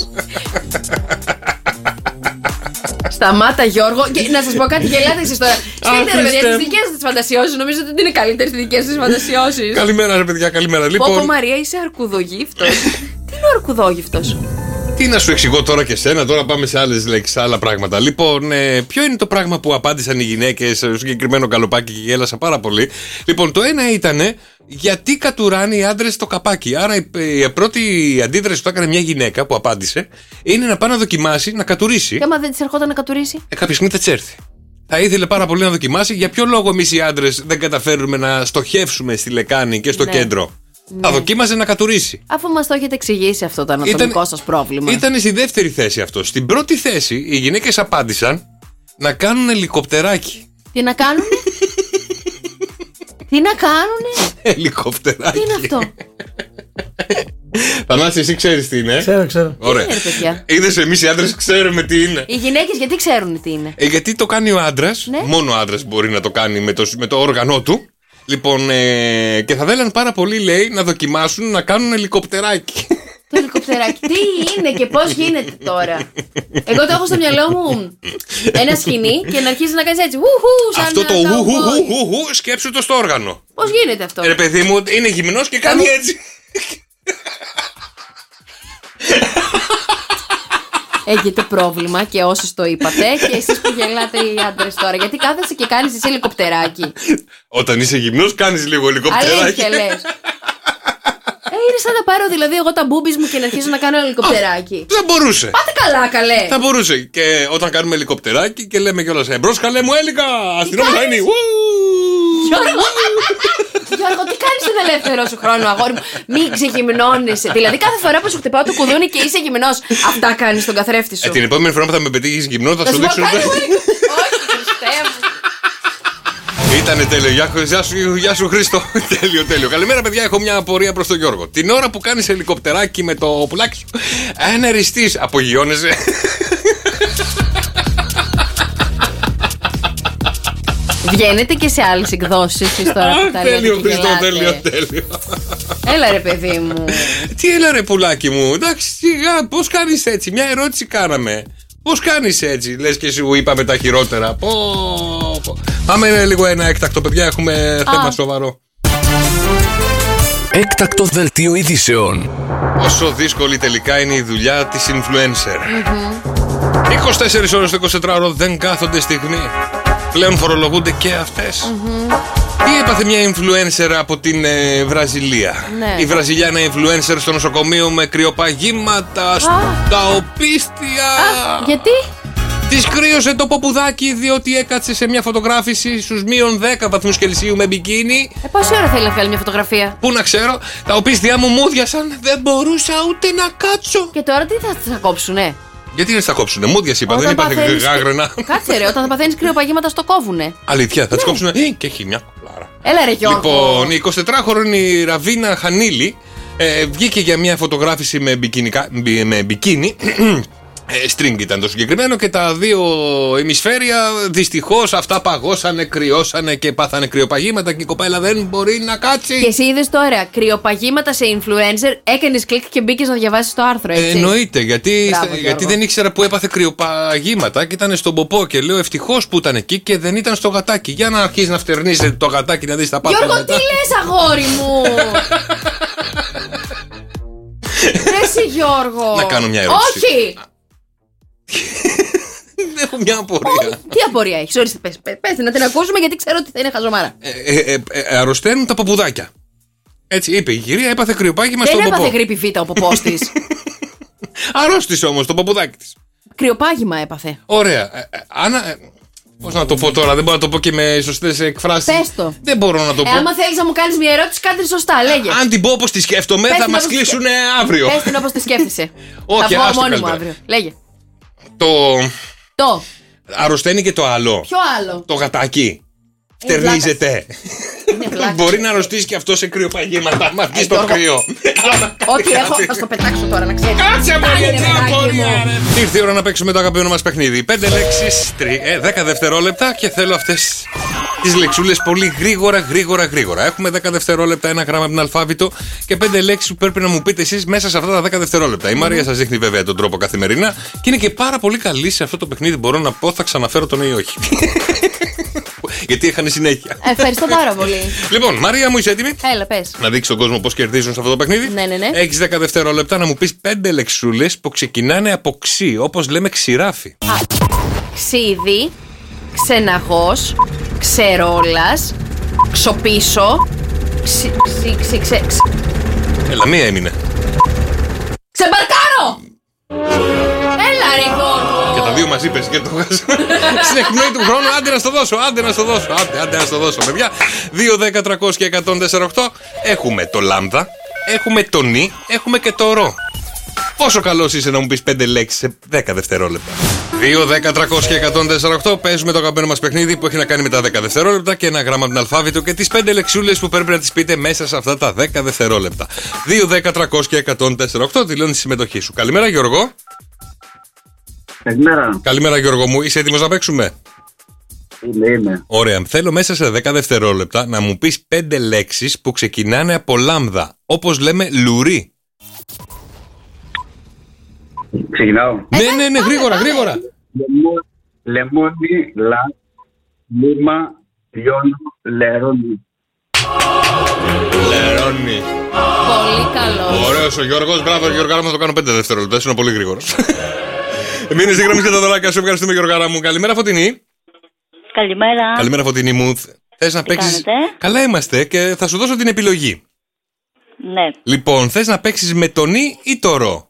Σταμάτα, Γιώργο. Και να σας πω κάτι, γελάτε εσείς τώρα. Στείλτε ρε παιδιά Χριστέ τις μου. δικές σας τις φαντασιώσεις. Νομίζω ότι είναι καλύτερες τις δικές σας φαντασιώσεις. Καλημέρα, ρε παιδιά, καλημέρα. Πω πω, Λοιπόν, Μαρία, είσαι αρκουδογύφτος. Τι είναι ο αρκουδόγυφτος? τι να σου εξηγώ τώρα και σένα, τώρα πάμε σε άλλες λέξεις, άλλα πράγματα. Λοιπόν, ε, ποιο είναι το πράγμα που απάντησαν οι γυναίκες στο συγκεκριμένο καλοπάκι και γέλασα πάρα πολύ. Λοιπόν, το ένα ήταν γιατί κατουράνε οι άντρες το καπάκι. Άρα η, η πρώτη αντίδραση που έκανε μια γυναίκα που απάντησε είναι να πάει να δοκιμάσει να κατουρίσει. Και άμα δεν της ερχόταν να κατουρίσει. Ε, κάποια στιγμή θα της έρθει. Θα ήθελε πάρα πολύ να δοκιμάσει για ποιο λόγο εμείς οι άντρες δεν καταφέρουμε να στοχεύσουμε στη λεκάνη και στο Ναι. κέντρο. Ναι. Θα δοκίμαζε να κατουρίσει. Αφού μας το έχετε εξηγήσει αυτό το ανατομικό σας πρόβλημα. Ήταν στη δεύτερη θέση αυτό. Στην πρώτη θέση οι γυναίκες απάντησαν να κάνουν ελικοπτεράκι. Τι να κάνουνε? Τι να κάνουνε? Ελικοπτεράκι. Τι είναι αυτό? Θανάση, εσύ ξέρεις τι είναι. Ξέρω, ξέρω. Ωραία. Τι είναι, ρε παιδιά? Είδες, εμείς οι άντρες ξέρουμε τι είναι. Οι γυναίκες γιατί ξέρουν τι είναι? Ε, γιατί το κάνει ο άντρας. Ναι. Μόνο ο άντρας μπορεί να το κάνει με το, με το όργανό του. Λοιπόν, ε, και θα θέλαν πάρα πολύ, λέει, να δοκιμάσουν να κάνουν ελικοπτεράκι. Το ελικοπτεράκι. Τι είναι και πώς γίνεται τώρα? Εγώ το έχω στο μυαλό μου ένα σκηνή και να αρχίσει να κάνεις έτσι. Ουχου, σαν Αυτό το ένα ουχου, cowboy. ουχου, ουχου, σκέψου το στο όργανο. Πώς γίνεται αυτό? Ε, Ρε παιδί μου, είναι γυμνός και κάνει έτσι. Έχετε πρόβλημα και όσοι το είπατε και εσείς που γελάτε οι άντρες τώρα. Γιατί κάθεσαι και κάνεις εσύ ελικοπτεράκι. Όταν είσαι γυμνός κάνεις λίγο ελικοπτεράκι. Αλήθεια λες. Ε, είναι σαν να πάρω δηλαδή εγώ τα μπούμπις μου και να αρχίσω να κάνω ελικοπτεράκι. Θα μπορούσε. Πάτε καλά, καλέ. Θα μπορούσε. Και όταν κάνουμε ελικοπτεράκι και λέμε κιόλας εμπρός καλέ μου έλικα. Αστυνόμος θα είναι. Γιώργο, τι κάνεις τον ελεύθερο σου χρόνο, αγόρι μου? Μην ξεγυμνώνεσαι. Δηλαδή, κάθε φορά που σου χτυπάω το κουδούνι και είσαι γυμνός, αυτά κάνεις στον καθρέφτη σου. Ε, την επόμενη φορά που θα με πετύχεις γυμνό, θα, θα σου δείξω. Όχι, Χριστέ μου. Ήτανε τέλειο. Γεια, γεια σου, γεια σου Χρήστο. Τέλειο, τέλειο. Καλημέρα, παιδιά. Έχω μια απορία προς τον Γιώργο. Την ώρα που κάνεις ελικοπτεράκι με το πουλάκι σου, αν εριστείς, απογειώνεσαι? Βγαίνετε και σε άλλες εκδόσεις εσείς τώρα που τα λέτε? Τέλειο, Χρήστο, τέλειο, τέλειο. Έλα ρε παιδί μου. Τι έλα ρε πουλάκι μου? Εντάξει, σιγά, πώς κάνεις έτσι? Μια ερώτηση κάναμε. Πώς κάνεις έτσι? Λες και σου είπαμε τα χειρότερα. Πω, πω. Πάμε λίγο ένα έκτακτο, παιδιά, έχουμε Α. θέμα σοβαρό. Έκτακτο δελτίο ειδήσεων. Πόσο δύσκολη τελικά είναι η δουλειά της influencer. Mm-hmm. είκοσι τέσσερις ώρες το εικοσιτετράωρο δεν κάθονται στιγμή. Πλέον φορολογούνται και αυτές. Mm-hmm. Τι έπαθε μια influencer από την ε, Βραζιλία? Ναι. Η Βραζιλιάνα influencer στο νοσοκομείο με κρυοπαγήματα, στα οπίστια. Α, γιατί? Της κρύωσε το ποπουδάκι διότι έκατσε σε μια φωτογράφηση στους μείον δέκα βαθμούς Κελσίου με μπικίνι. Ε, πόση ώρα θέλει να βγάλει μια φωτογραφία? Πού να ξέρω, τα οπίστια μου μούδιασαν, δεν μπορούσα ούτε να κάτσω. Και τώρα τι θα, θα κόψουνε? Γιατί δεν θα κόψουνε, μούδιας είπα, δεν είπα γάγρενα. Κάτσε ρε, όταν θα παθαίνεις κρυοπαγήματα στο κόβουνε. Αλήθεια, θα τις κόψουνε και έχει μια κολλάρα. Έλα ρε Γιώργο. Λοιπόν, η εικοσιτετράχρονη Ραβίνα Χανίλη ε, βγήκε για μια φωτογράφηση με, μπικίνικα, με μπικίνι. Ε, string ήταν το συγκεκριμένο και τα δύο ημισφαίρια δυστυχώς αυτά παγώσανε, κρυώσανε και πάθανε κρυοπαγήματα και η κοπέλα δεν μπορεί να κάτσει. Και εσύ είδες τώρα κρυοπαγήματα σε influencer, έκανες κλικ και μπήκες να διαβάσεις το άρθρο, έτσι? Ε, εννοείται, γιατί, Μπράβο, γιατί δεν ήξερα που έπαθε κρυοπαγήματα και ήταν στον ποπό και λέω ευτυχώς που ήταν εκεί και δεν ήταν στο γατάκι. Για να αρχίσει να φτερνίζεται το γατάκι να δεις τα πάθη. Γιώργο, τι λες αγόρι μου? Εσύ Γιώργο. Να κάνω μια ερώτηση. Όχι. Έχω μια απορία. Τι απορία έχεις? Ορίστε, πες, πες, πες να την ακούσουμε γιατί ξέρω ότι θα είναι χαζομάρα. Ε, ε, ε, ε, αρρωσταίνουν τα ποπουδάκια. Έτσι είπε η κυρία, έπαθε κρυοπάγημα στον ποπό. Δεν έπαθε γρίπη β' ο ποπός της. Αρρώστησε όμως το ποπουδάκι της. Κρυοπάγημα έπαθε. Ωραία. Ε, ε, Άννα, ε, πώς να το πω τώρα, δεν μπορώ να το πω και με σωστές εκφράσεις. Πες το. Δεν μπορώ να το πω. Ε, άμα θέλεις να μου κάνεις μια ερώτηση, κάντε σωστά, λέγε. Αν την πω όπως τη σκέφτομαι, πες θα μας κλείσουν αύριο. Πες την όπως τη σκέφτεσαι. Όχι, θα άστο πω μόνη μου καλύτερα. αύριο. Λέγε. Το. Το. Αρρωσταίνει και το άλλο. Ποιο άλλο? Το γατάκι. Φτερνίζεται. Μπορεί να αρρωστήσει και αυτό σε κρυοπαγήματα. Μα βγει στο κρύο. Ό,τι έχω, θα στο πετάξω τώρα να ξέρεις. Κάτσε μου, γιατί απορία. Ήρθε η ώρα να παίξουμε το αγαπημένο μας παιχνίδι. Πέντε λέξεις, δέκα δευτερόλεπτα και θέλω αυτές τις λεξούλες πολύ γρήγορα, γρήγορα, γρήγορα. Έχουμε δέκα δευτερόλεπτα, ένα γράμμα από την αλφάβητο και πέντε λέξεις που πρέπει να μου πείτε εσείς μέσα σε αυτά τα δέκα δευτερόλεπτα. Η Μαρία σας δείχνει βέβαια τον τρόπο καθημερινά και είναι και πάρα πολύ καλή σε αυτό το παιχνίδι. Μπορώ να πω, θα ξαναφέρω το ναι ή όχι. Γιατί είχαν συνέχεια. Ευχαριστώ πάρα πολύ. Λοιπόν, Μαρία μου, είσαι έτοιμη? Έλα, πες. Να δείξει τον κόσμο πώς κερδίζουν σε αυτό το παιχνίδι. Ναι, ναι, ναι. Έχεις δέκα δευτερόλεπτα να μου πεις πέντε λεξούλες που ξεκινάνε από ξύ, όπως λέμε ξηράφι. Α, ξύδι, ξεναγός, ξερόλας, ξοπίσω, ξυ, ξυ, ξυ, ξε, ξε. Έλα, μία έμεινε. Ξεμπαρκάρω! Έλα ρε Γιώργο! Και τα δύο μαζί πες και το χάσα. Στην εκπνοή του χρόνου, άντε να στο δώσω, άντε να στο δώσω, άντε, άντε να στο δώσω, παιδιά. δύο, δέκα, τριακόσια και εκατόν τέσσερα οκτώ. Έχουμε το λάμδα, έχουμε το νι, έχουμε και το ρο. Πόσο καλός είσαι να μου πεις πέντε λέξεις σε δέκα δευτερόλεπτα? δύο, δέκα, τριακόσια και εκατόν τέσσερα οκτώ. Παίζουμε το αγαπημένο μας παιχνίδι που έχει να κάνει με τα δέκα δευτερόλεπτα και ένα γράμμα από την αλφάβητο και τις πέντε λεξούλες που πρέπει να τις πείτε μέσα σε αυτά τα δέκα δευτερόλεπτα. δύο, δέκα, τριακόσια και εκατόν τέσσερα οκτώ. Δηλώνεις τη συμμετοχή σου. Καλημέρα, Γιώργο. Καλημέρα. Καλημέρα, Γιώργο μου. Είσαι έτοιμος να παίξουμε? Είμαι, είμαι. Ωραία. Θέλω μέσα σε δέκα δευτερόλεπτα να μου πεις πέντε λέξεις που ξεκινάνε από λάμδα. Όπως λέμε λουρί. Ξεκινάω. Ναι, ναι, ναι, γρήγορα, γρήγορα. Λεμόνι, λα, λίμα, λιώνω, λερώνι. Λερώνι. Πολύ καλό. Ωραίος ο Γιώργος. Μπράβο, Γιώργο, θα το κάνω πέντε δευτερόλεπτα. Είναι πολύ γρήγορος. Μείνε στη γραμμή και τα δωράκια σου. Ευχαριστούμε, Γιώργαρα μου. Καλημέρα, Φωτεινή. Καλημέρα. Καλημέρα, Φωτεινή μου. Θες να παίξεις? Καλά είμαστε και θα σου δώσω την επιλογή. Ναι. Λοιπόν, θες να παίξεις με τον Ι ή το Ρο?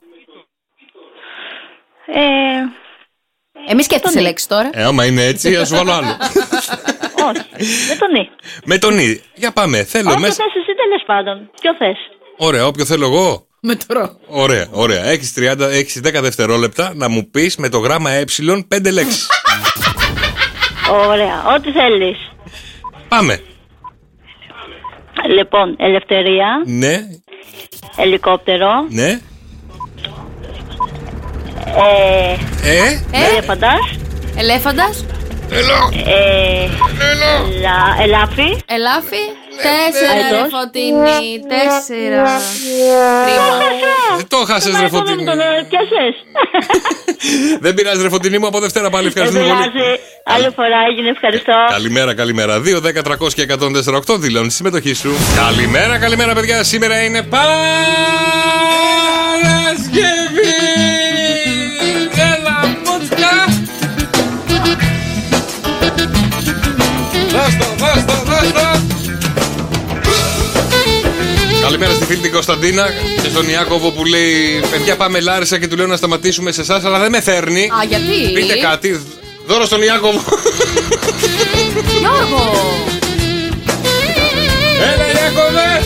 Ε, Εμείς σκέφτεσαι λέξη τώρα. Ε, άμα είναι έτσι, θα σου βάλω άλλο. Όχι, με τον Ι. Με τον Ι. Για πάμε. Θέλω Όποιο μέσα. θες εσύ τέλος πάντων. Ποιο θες? Ωραία, όποιο θέλω εγώ. Με το Ρο. Ωραία, ωραία. Έχεις, τριάντα, έχεις δέκα δευτερόλεπτα να μου πεις με το γράμμα ε πέντε λέξεις. Ωραία, ό,τι θέλεις. Πάμε. Λοιπόν, ελευθερία. Ναι. Ελικόπτερο. Ναι. Ε, ε, Ελέφαντας. Ελέφαντας. Έλα. Ε, Ελα, ελάφι. Ελάφι. Τέσσερα, ρε Φωτεινή. Τέσσερα. Δεν το χάσες, ρε Φωτεινή. Πιάσες. Δεν πειράζει, ρε Φωτεινή μου, από Δευτέρα πάλι. Ευχαριστούμε πολύ. Άλλη φορά έγινε, ευχαριστώ. Καλημέρα, καλημέρα. δύο, δέκα, τριακόσια και εκατόν τέσσερα οκτώ δηλώνει τη συμμετοχή σου. Καλημέρα, καλημέρα, παιδιά. Σήμερα είναι Παρασκευή. Έλα, μούτσκα. Δάστο, δάστο, δάστο. Καλημέρα στη φίλη την Κωνσταντίνα και στον Ιάκωβο που λέει: παιδιά, πάμε Λάρισα και του λέω να σταματήσουμε σε εσάς, αλλά δεν με φέρνει. Α, γιατί? Πείτε κάτι. Δώρο στον Ιάκωβο. Γιώργο. Έλα, Ιάκωβε.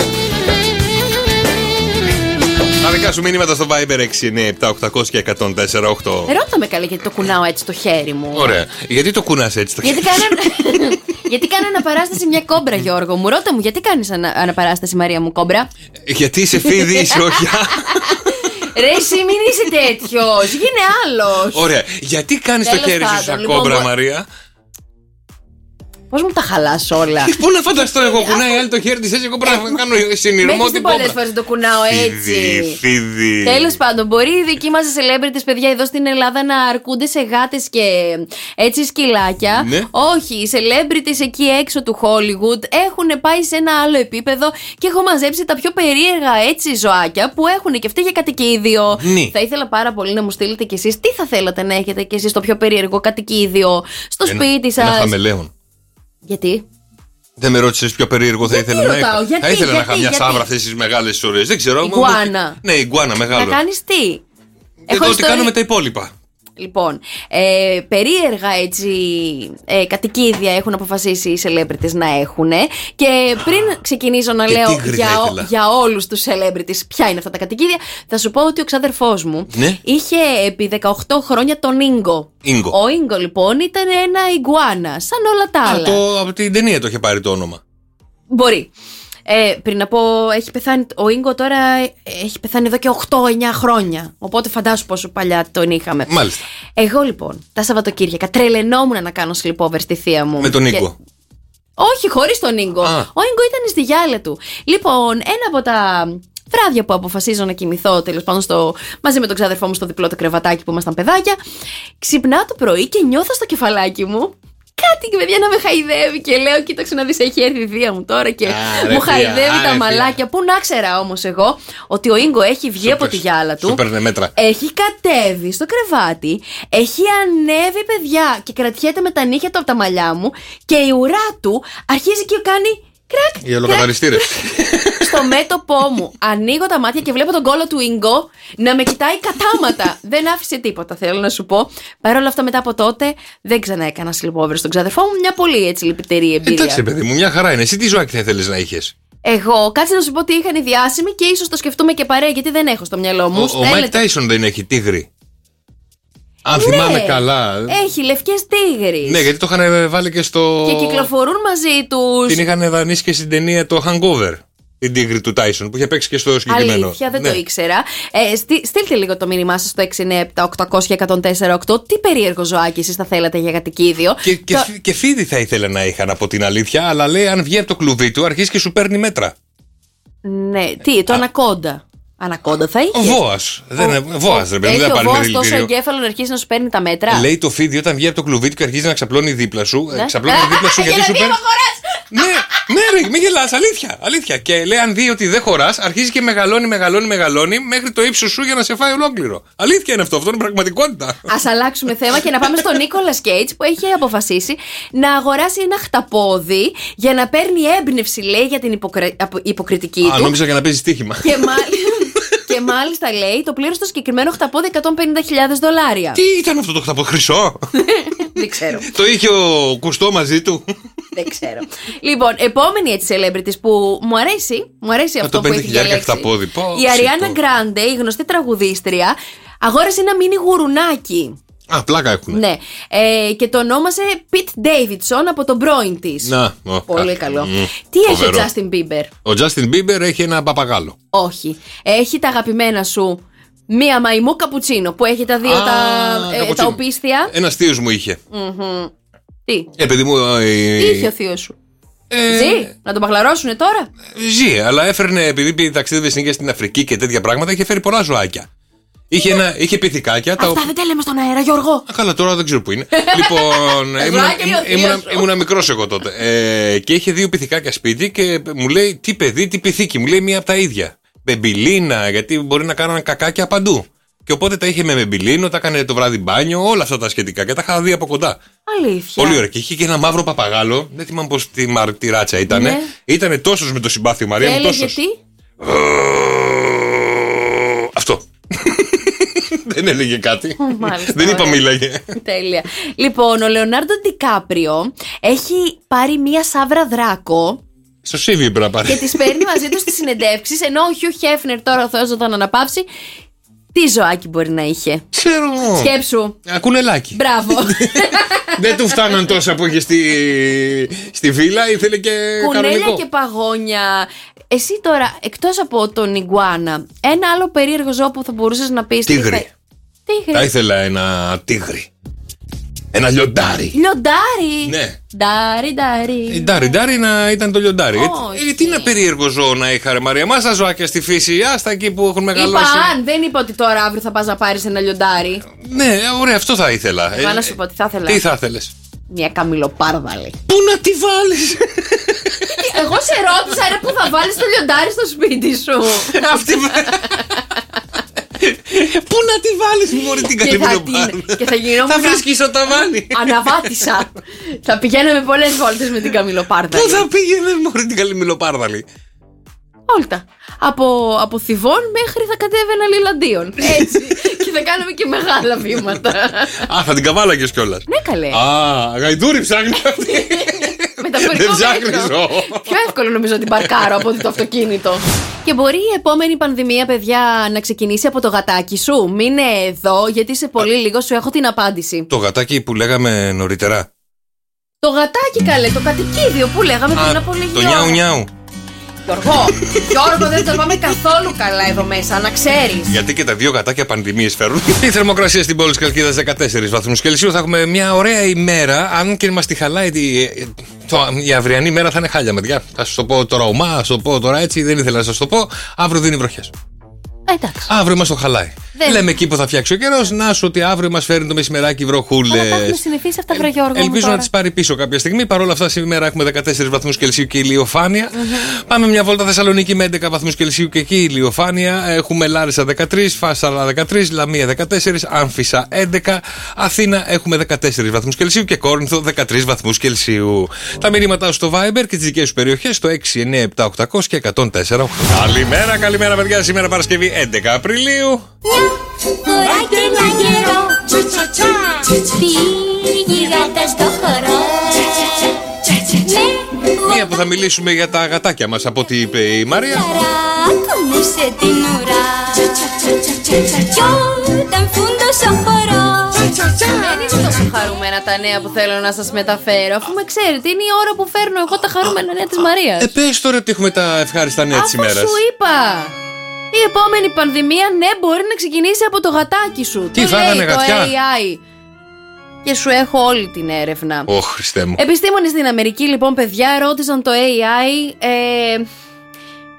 Τα δικά σου μήνυματα στο Viber έξι εννιά επτά οκτακόσια και εκατόν τέσσερα οκτώ. Ρώτα με καλή γιατί το κουνάω έτσι το χέρι μου. Ωραία. Γιατί το κουνάς έτσι το χέρι? Γιατί κάνω, γιατί κάνω αναπαράσταση μια κόμπρα, Γιώργο μου. Ρώτα μου, γιατί κάνεις ανα, αναπαράσταση, Μαρία μου, κόμπρα? Γιατί είσαι φίδι, είσαι όχι. Ρε, εσύ μην είσαι τέτοιος, γίνε άλλος. Ωραία. Γιατί κάνεις το χέρι σου σαν λοιπόν, κόμπρα, μπο... Μαρία? Πώς μου τα χαλάς όλα? Πού να φανταστώ εγώ, κουνάει άλλη το χέρι της έτσι, εγώ πρέπει να κάνω συνειρμό την κόμπρα. Πολλές φορές το κουνάω έτσι. Φίδι, φίδι. Τέλος πάντων, μπορεί οι δικοί μας celebrities, παιδιά, εδώ στην Ελλάδα να αρκούνται σε γάτες και έτσι σκυλάκια. Ναι. Όχι, οι celebrities εκεί έξω του Hollywood έχουν πάει σε ένα άλλο επίπεδο και έχω μαζέψει τα πιο περίεργα έτσι ζωάκια που έχουν και αυτοί για κατοικίδιο. Ναι. Θα ήθελα πάρα πολύ να μου στείλετε κι εσείς τι θα θέλατε να έχετε κι εσείς το πιο περίεργο κατοικίδιο στο ένα, σπίτι σας. Ένα χαμελέον. Γιατί? Δεν με ρώτησες ποιο περίεργο θα ήθελα να έχω. Γιατί, θα ήθελα γιατί, να είχα μια γιατί? σαύρα αυτές τις μεγάλες ώρες. Δεν ξέρω. Ιγκουάνα. Ναι, ιγκουάνα μεγάλο. Να κάνεις τι? Εδώ τι ιστορία... κάνουμε τα υπόλοιπα. Λοιπόν, ε, περίεργα έτσι ε, κατοικίδια έχουν αποφασίσει οι celebrities να έχουν. Και πριν ξεκινήσω να και λέω για, για όλους τους celebrities ποια είναι αυτά τα κατοικίδια, θα σου πω ότι ο ξαδερφός μου ναι. είχε επί δεκαοκτώ χρόνια τον Ίγκο. Ίγκο. Ο Ίγκο λοιπόν ήταν ένα ιγκουάνα, σαν όλα τα άλλα. Α, το, από την ταινία το είχε πάρει το όνομα. Μπορεί. Ε, πριν να πω, έχει πεθάνει, ο Ίγκο τώρα έχει πεθάνει εδώ και οκτώ εννιά χρόνια. Οπότε φαντάσου πόσο παλιά τον είχαμε. Μάλιστα. Εγώ λοιπόν, τα Σαββατοκύριακα τρελαινόμουν να κάνω sleepover στη θεία μου. Με τον Ίγκο. Και... Όχι, χωρίς τον Ίγκο. Α. Ο Ίγκο ήταν στη γυάλα του. Λοιπόν, ένα από τα βράδια που αποφασίζω να κοιμηθώ, τέλος πάντων, στο... μαζί με τον ξάδερφό μου στο διπλό το κρεβατάκι που ήμασταν παιδάκια, ξυπνάω το πρωί και νιώθω στο κεφαλάκι μου κάτι, παιδιά, να με χαϊδεύει και λέω: κοίταξε να δεις, έχει έρθει η θεία μου τώρα και α, μου χαϊδεύει α, τα ρε, μαλάκια. Πού να ξέρα όμως εγώ ότι ο Ίγκο έχει βγει σου από πες, τη γυάλα του. Σου παίρνε μέτρα. Έχει κατέβει στο κρεβάτι, έχει ανέβει, παιδιά, και κρατιέται με τα νύχια του από τα μαλλιά μου και η ουρά του αρχίζει και κάνει κρακ. Οι ολοκαταριστήρες. Στο μέτωπό μου ανοίγω τα μάτια και βλέπω τον κόλο του Ίγκο να με κοιτάει κατάματα. Δεν άφησε τίποτα, θέλω να σου πω. Παρ' όλα αυτά, μετά από τότε δεν ξανά έκανα sleepover στον ξαδερφό μου. Μια πολύ έτσι λυπητερή εμπειρία. Εντάξει, παιδί μου, μια χαρά είναι. Εσύ τι ζωάκι θα ήθελες να είχες? Εγώ, κάτσε να σου πω ότι είχαν οι διάσημοι και ίσως το σκεφτούμε και παρέα, γιατί δεν έχω στο μυαλό μου. Ο Μάικ Τάισον δεν έχει τίγρη? Αν ναι, θυμάμαι καλά. Έχει λευκές τίγρεις. Ναι, γιατί το είχαν βάλει και στο. Και κυκλοφορούν μαζί τους. Την είχαν δανείσει και στην ταινία το Hangover. Την τίγρη του Τάισον που είχε παίξει και στο συγκεκριμένο. Αλήθεια, δεν ναι. το ήξερα. Ε, στείλ, στείλτε λίγο το μήνυμά σας στο έξι εννιά επτά οκτακόσια και εκατόν τέσσερα οκτώ. Τι περίεργο ζωάκι εσείς θα θέλατε για κατοικίδιο. Και, και, το... και φίδι θα ήθελα να είχαν, από την αλήθεια, αλλά λέει αν βγει από το κλουβί του αρχίζει και σου παίρνει μέτρα. Ναι, τι, το Α... ανακόντα. Ανακόντα θα είχε. Ο Βόας. Δεν είναι Βόας, ρε παιδί. Έχει δεν ο Βόας τόσο εγκέφαλο να αρχίσει να σου παίρνει τα μέτρα. Λέει το φίδι όταν βγει από το κλουβί του και αρχίζει να ξαπλώνει δίπλα σου. Ναι. Ξαπλώνει δίπλα σου γιατί σου παίρνει. Ναι, ναι, ρε, μην γελάς, αλήθεια, αλήθεια. Και λέει, αν δει ότι δεν χωράς, αρχίζει και μεγαλώνει, μεγαλώνει, μεγαλώνει μέχρι το ύψος σου για να σε φάει ολόκληρο. Αλήθεια είναι αυτό, αυτό είναι πραγματικότητα. Ας αλλάξουμε θέμα και να πάμε στον Νίκολας Κέιτς που έχει αποφασίσει να αγοράσει ένα χταπόδι για να παίρνει έμπνευση, λέει, για την υποκρι... υποκριτική Α, του. νόμιζα για να παίζει στοίχημα. Και, μάλιστα, και μάλιστα, λέει, το πλήρωσε το συγκεκριμένο χταπόδι εκατόν πενήντα χιλιάδες δολάρια. Τι ήταν αυτό το χταπόδι, χρυσό? Δεν ξέρω. Το είχε ο Κουστό μαζί του. Δεν ξέρω. Λοιπόν, επόμενη έτσι celebrities που μου αρέσει, μου αρέσει αυτό που έχει διαλέξει. Η Αριάννα Γκράντε, η γνωστή τραγουδίστρια, αγόρασε ένα μίνι γουρουνάκι. Α, πλάκα έχουν. Ναι. Ε, και το ονόμασε Pete Davidson από τον πρώην της. Να, ο, πολύ α, καλό. μ, Τι φοβερό. έχει ο Justin Bieber? Ο Justin Bieber έχει ένα παπαγάλο. Όχι. Έχει τα αγαπημένα σου. Μία μαϊμού καπουτσίνο που έχει τα δύο Α, τα, ε, τα οπίστια. Ένας θείος μου είχε. Mm-hmm. Τι? Ε, παιδί μου, ε, Τι είχε ο θείος σου? Ε, ζει, να τον παχλαρώσουνε τώρα? Ζει, αλλά έφερνε, επειδή ταξίδευε συνέχεια στην Αφρική και τέτοια πράγματα, είχε φέρει πολλά ζωάκια. Είχε, ένα, είχε πυθικάκια. Αυτά τα... δεν τα λέμε στον αέρα, Γιώργο. Α, καλά, τώρα δεν ξέρω που είναι. Λοιπόν, ήμουνα, ήμουνα, ήμουνα μικρός εγώ τότε. Ε, και είχε δύο πυθικάκια σπίτι και μου λέει, τι παιδί, τι πυθίκι. Μου λέει μία από τα ίδια. Μπεμπιλίνα, γιατί μπορεί να κάνουν κακάκια παντού. Και οπότε τα είχε με μπεμπιλίνο, τα έκανε το βράδυ μπάνιο, όλα αυτά τα σχετικά και τα είχα δει από κοντά. Αλήθεια. Πολύ ωραία. Και είχε και ένα μαύρο παπαγάλο. Δεν θυμάμαι πώς τη, μαρ, τη ράτσα ήταν. Ναι. Ήτανε τόσος με το συμπάθειο, Μαρία μου. Τόσος. Τι? Αυτό. Δεν έλεγε κάτι. Μάλιστα, δεν είπα μίλαγε. Τέλεια. Λοιπόν, ο Λεωνάρντο Ντικάπριο έχει πάρει μία σαύρα δράκο. Στο Σίβι πρέπει να πάρει. Και τις παίρνει μαζί του στις συνεντεύξεις. Ενώ ο Χιου Χέφνερ, τώρα ο Θεός να τον αναπαύσει, τι ζωάκι μπορεί να είχε? Ξέρω. Σκέψου. Ακούνελάκι. Μπράβο. Δεν του φτάναν τόσα που είχε στη, στη βίλα, ήθελε και κουνέλια κανονικό. Και παγόνια. Εσύ τώρα, εκτός από τον Ιγκουάνα, ένα άλλο περίεργο ζώο που θα μπορούσες να πεις? Τίγρη. Θα... Τίγρη. Θα ήθελα ένα τίγρη. Ένα λιοντάρι. Λιοντάρι. Ναι. Ντάρι, ντάρι. Ντάρι, ντάρι να ήταν το λιοντάρι. Oh, ε, τι ένα περίεργο ζώο να είχα, ρε Μαρία. Μα τα ζωάκια στη φύση, άστα εκεί που έχουν μεγαλώσει. Είπα αν, δεν είπα ότι τώρα αύριο θα πας να πάρεις ένα λιοντάρι. Ναι, ωραία, αυτό θα ήθελα. Εγώ να σου πω τι θα ήθελα. Τι θα ήθελες? Μια καμιλοπάρδαλη. Πού να τη βάλεις? Εγώ σε ρώτησα, ρε, που θα βάλεις το λιοντάρι στο σπίτι σου. Αυτή. Πού να τη βάλεις, μωρή, την καμιλοπάρδαλη? Και θα γινόμουν. Θα βρίσκεις στο ταβάνι. Αναβάτησα. Θα πηγαίναμε πολλές βόλτες με την καμιλοπάρδαλη. Πού θα πήγαινε, μωρή, την καμιλοπάρδαλη? Όλτα. Από, από Θηβών μέχρι θα κατέβαινα Λιλαντίον. Έτσι. Και θα κάναμε και μεγάλα βήματα. Α, θα την καβάλαγες κιόλας. Ναι, καλέ. Α, γαϊδούρι ψάχνει αυτή. Δεν ψάχνεις. Πιο εύκολο νομίζω να την παρκάρω από ότι το αυτοκίνητο. Και μπορεί η επόμενη πανδημία, παιδιά, να ξεκινήσει από το γατάκι σου? Μείνε εδώ, γιατί σε πολύ λίγο σου έχω την απάντηση. Το γατάκι που λέγαμε νωρίτερα. Το γατάκι, καλέ, το κατοικίδιο που λέγαμε πριν από λίγη ώρα. Το νιάου νιάου. Γιώργο, Γιώργο, δεν το πάμε καθόλου καλά εδώ μέσα, να ξέρεις. Γιατί και τα δύο γατάκια πανδημίες φέρουν. Η θερμοκρασία στην πόλη της Καλκίδας δεκατέσσερις βαθμούς Κελσίου. Θα έχουμε μια ωραία ημέρα, αν και μας τη χαλάει τη... το... η αυριανή ημέρα θα είναι χάλια, παιδιά. Θα σας το πω τώρα ομά, θα σας το πω τώρα έτσι, δεν ήθελα να σας το πω. Αύριο δίνει βροχές. Εντάξει. Αύριο μας το χαλάει. Δεν. Λέμε εκεί που θα φτιάξει ο καιρός, να σου ότι αύριο μας φέρνει το μεσημεράκι βροχούλες. Αλλά τα έχουμε συνηθίσει αυτά, βρε Γιώργο. Ελπίζω να τις πάρει πίσω κάποια στιγμή. Παρ' όλα αυτά, σήμερα έχουμε δεκατέσσερις βαθμούς Κελσίου και ηλιοφάνεια. Mm-hmm. Πάμε μια βόλτα Θεσσαλονίκη με έντεκα βαθμούς Κελσίου και εκεί ηλιοφάνεια. Έχουμε Λάρισα δεκατρείς, Φάσαλα δεκατρείς, Λαμία δεκατέσσερις, Άμφισσα έντεκα. Αθήνα έχουμε δεκατέσσερις βαθμούς Κελσίου και Κόρινθο δεκατρείς βαθμούς Κελσίου. Τα μηνύματά στο Viber και τις δικές σου περιοχές στο έξι εννιά επτά οκτακόσια και εκατόν τέσσερα οκτώ. Καλημέρα, καλημέρα, παιδιά. Σήμερα Παρασκευή έντεκα Απριλίου. Φορά και ένα γερό, πήγε γάτα στο χορό. Μία που θα μιλήσουμε για τα γατάκια μας, από ό,τι είπε η Μαρία. Ακούνησε την ουρά κι όταν φούντωσε ο χορός. Δεν είναι τόσο χαρούμενα τα νέα που θέλω να σας μεταφέρω, αφού με ξέρετε, είναι η ώρα που φέρνω εγώ τα χαρούμενα νέα της Μαρίας. Ε, πες τώρα ότι έχουμε τα ευχάριστα νέα της ημέρας. Αφού σου είπα. Η επόμενη πανδημία, ναι, μπορεί να ξεκινήσει από το γατάκι σου. Τι, θα έκανε γατιά? Το έι άι. Και σου έχω όλη την έρευνα. Ω, Χριστέ μου. Επιστήμονες στην Αμερική, λοιπόν, παιδιά, ρώτησαν το έι άι ε,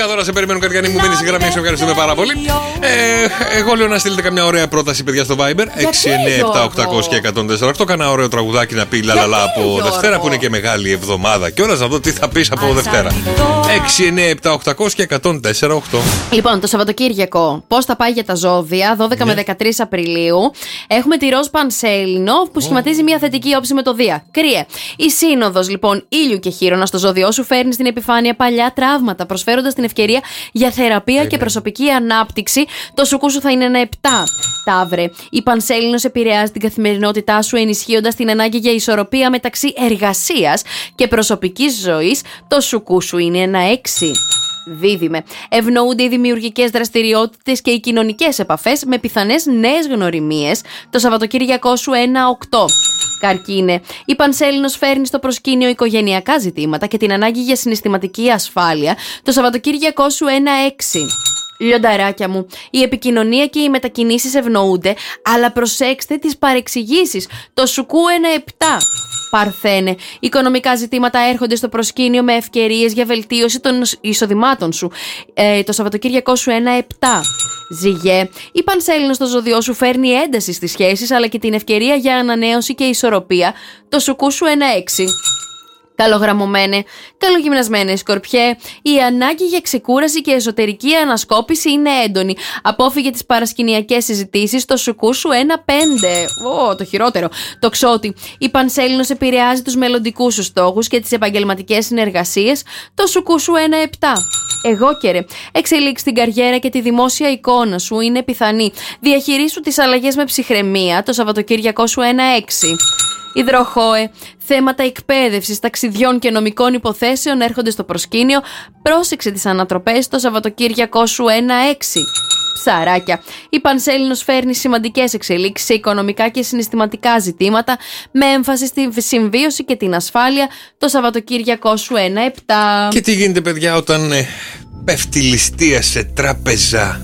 δέκα τώρα σε περιμένουν Καριανή μου, μείνει στη γραμμή, σε ευχαριστούμε πάρα πολύ. Ε, εγώ λέω να στείλετε καμιά ωραία πρόταση, παιδιά, στο Viber. έξι εννιά επτά οκτώ μηδέν μηδέν εκατόν τέσσερα οκτώ. Κάνα ωραίο τραγουδάκι να πει λαλαλά από Δευτέρα που είναι και μεγάλη εβδομάδα. Και όλα να δω τι θα πει από Δευτέρα. έξι εννιά επτά οκτώ μηδέν μηδέν εκατόν τέσσερα οκτώ. Λοιπόν, το Σαββατοκύριακο, πώς θα πάει για τα ζώδια, δώδεκα με δεκατρείς Απριλίου. Έχουμε τη ροζ πανσέλινο που σχηματίζει μια θετική όψη με το Δία. Κρύε. Η σύνοδος λοιπόν ήλιου και χείρονα στο ζώδιό σου φέρνει στην επιφάνεια παλιά τραύματα, προσφέροντας την ευκαιρία για θεραπεία και προσωπική ανάπτυξη. Το σουκού σου θα είναι ένα επτά. Ταύρε. Η πανσέλινος επηρεάζει την καθημερινότητά σου, ενισχύοντας την ανάγκη για ισορροπία μεταξύ εργασίας και προσωπικής ζωής. Το σουκού σου είναι ένα έξι. Δίδυμε. Ευνοούνται οι δημιουργικές δραστηριότητες και οι κοινωνικές επαφές με πιθανές νέες γνωριμίες. Το Σαββατοκύριακό σου ένα οκτώ. Καρκίνε. Η πανσέλινος φέρνει στο προσκήνιο οικογενειακά ζητήματα και την ανάγκη για συναισθηματική ασφάλεια. Το Σαββατοκύριακό σου ένα έξι. Λιονταράκια μου, η επικοινωνία και οι μετακινήσεις ευνοούνται, αλλά προσέξτε τις παρεξηγήσεις. Το σουκού ένα επτά. Παρθένε. Οικονομικά ζητήματα έρχονται στο προσκήνιο με ευκαιρίες για βελτίωση των εισοδημάτων σου. Ε, το Σαββατοκύριακό σου ένα επτά. Ζυγέ. Η πανσέλινος στο ζώδιό σου φέρνει ένταση στις σχέσεις, αλλά και την ευκαιρία για ανανέωση και ισορροπία. Το σουκού σου ένα έξι. Καλογραμμωμένε, καλογυμνασμένε Σκορπιέ, η ανάγκη για ξεκούραση και εσωτερική ανασκόπηση είναι έντονη. Απόφυγε τις παρασκηνιακές συζητήσεις, το σουκού σου ένα πέντε. Ω, το χειρότερο. Το Ξώτη, η πανσέλινος επηρεάζει τους μελλοντικούς σου στόχους και τις επαγγελματικές συνεργασίες, το σουκού σου ένα επτά. Εγώκερε, εξελίξει την καριέρα και τη δημόσια εικόνα σου είναι πιθανή. Διαχειρίσου τις αλλαγές με ψυχραιμία, το Σαββατοκύριακό σου ένα έξι. Υδροχόε, θέματα εκπαίδευσης, ταξιδιών και νομικών υποθέσεων έρχονται στο προσκήνιο. Πρόσεξε τις ανατροπές, το Σαββατοκύριακό σου ένα έξι. Ψαράκια, η πανσέλινος φέρνει σημαντικές εξελίξεις σε οικονομικά και συναισθηματικά ζητήματα με έμφαση στη συμβίωση και την ασφάλεια. Το Σαββατοκύριακό σου ένα επτά. Και τι γίνεται, παιδιά, όταν ε, πέφτει ληστεία σε τράπεζα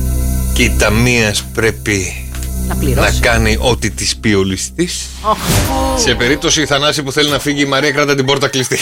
και η ταμείας πρέπει να, να κάνει ό,τι της πει ο ληστής. Oh. Σε περίπτωση Θανάση που θέλει να φύγει η Μαρία, κράτα την πόρτα κλειστή.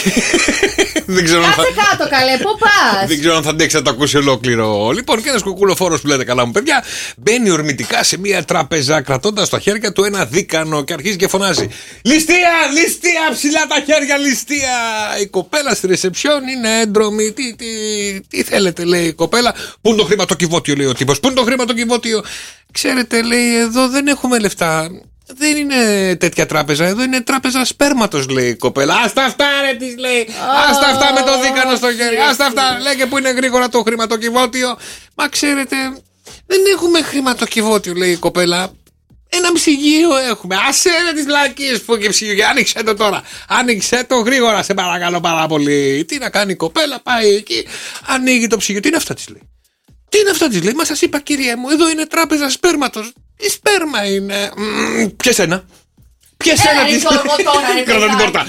Δεν ξέρω αν θα... κάτω καλέ, πού πας? Δεν ξέρω αν θα αντέξει να το ακούσει ολόκληρο. Λοιπόν, και ένας κουκουλοφόρος που λέτε καλά μου παιδιά μπαίνει ορμητικά σε μια τράπεζα κρατώντας στα χέρια του ένα δίκανο και αρχίζει και φωνάζει: ληστεία, ληστεία, ψηλά τα χέρια, ληστεία. Η κοπέλα στη ρεσεψιόν είναι έντρομη. Τι, τι, τι θέλετε, λέει η κοπέλα. Πού είναι το χρηματοκιβώτιο, λέει ο τύπος. Πού είναι το χρηματοκιβώτιο? Ξέρετε, λέει, εδώ δεν έχουμε λεφτά. Δεν είναι τέτοια τράπεζα, εδώ είναι τράπεζα σπέρματος, λέει η κοπέλα. Άστα αυτά, ρε, της λέει. Άστα αυτά με το δίκανο στο χέρι. Άστα αυτά, λέει, και που είναι γρήγορα το χρηματοκιβώτιο. Μα ξέρετε, δεν έχουμε χρηματοκιβώτιο, λέει η κοπέλα. Ένα ψυγείο έχουμε. Άσε ρε τις βλακίες που έχει ψυγείο. Άνοιξε το τώρα. Άνοιξε το γρήγορα, σε παρακαλώ πάρα πολύ. Τι να κάνει η κοπέλα, πάει εκεί, ανοίγει το ψυγείο. Τι είναι αυτά, της λέει. Τι είναι αυτά, της λέει. Μα σας είπα, κυρία μου, εδώ είναι τράπεζα σπέρματος. Η σπέρμα είναι. Ποιες ένα. Ποιες ένα της λέει. Κρατά την πόρτα.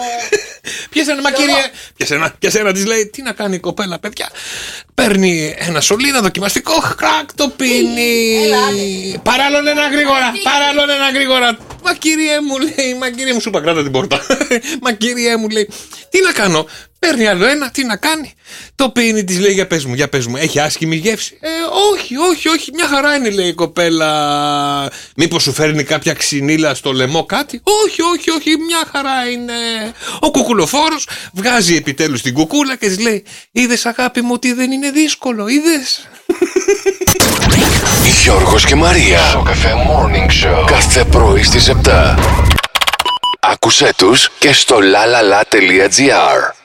Ποιες ένα, μα κυρία. Ποιες ένα, ποιες ένα της λέει. Τι να κάνει η κοπέλα, παιδιά. Παίρνει ένα σωλήνα δοκιμαστικό. Χρακ, το πίνει. Παράλλον ένα γρήγορα. Παράλλον ένα γρήγορα. Μα κυρία μου, λέει. Μα κυρία μου, σου είπα, κράτα την πόρτα. Μα κυρία μου, λέει. Τι να κάνω. Παίρνει άλλο ένα, τι να κάνει. Το πίνει, της λέει, για πες μου, για πες μου. Έχει άσχημη γεύση? Ε, όχι, όχι, όχι, μια χαρά είναι, λέει η κοπέλα. Μήπως σου φέρνει κάποια ξυνήλα στο λαιμό κάτι? Όχι, όχι, όχι, μια χαρά είναι. Ο κουκουλοφόρος βγάζει επιτέλους την κουκούλα και της λέει: είδες, αγάπη μου, ότι δεν είναι δύσκολο, είδες? Γιώργος και Μαρία, στο Cafe Morning Show, κάθε πρωί στις επτά. Άκουσέ τους και στο lalala.gr.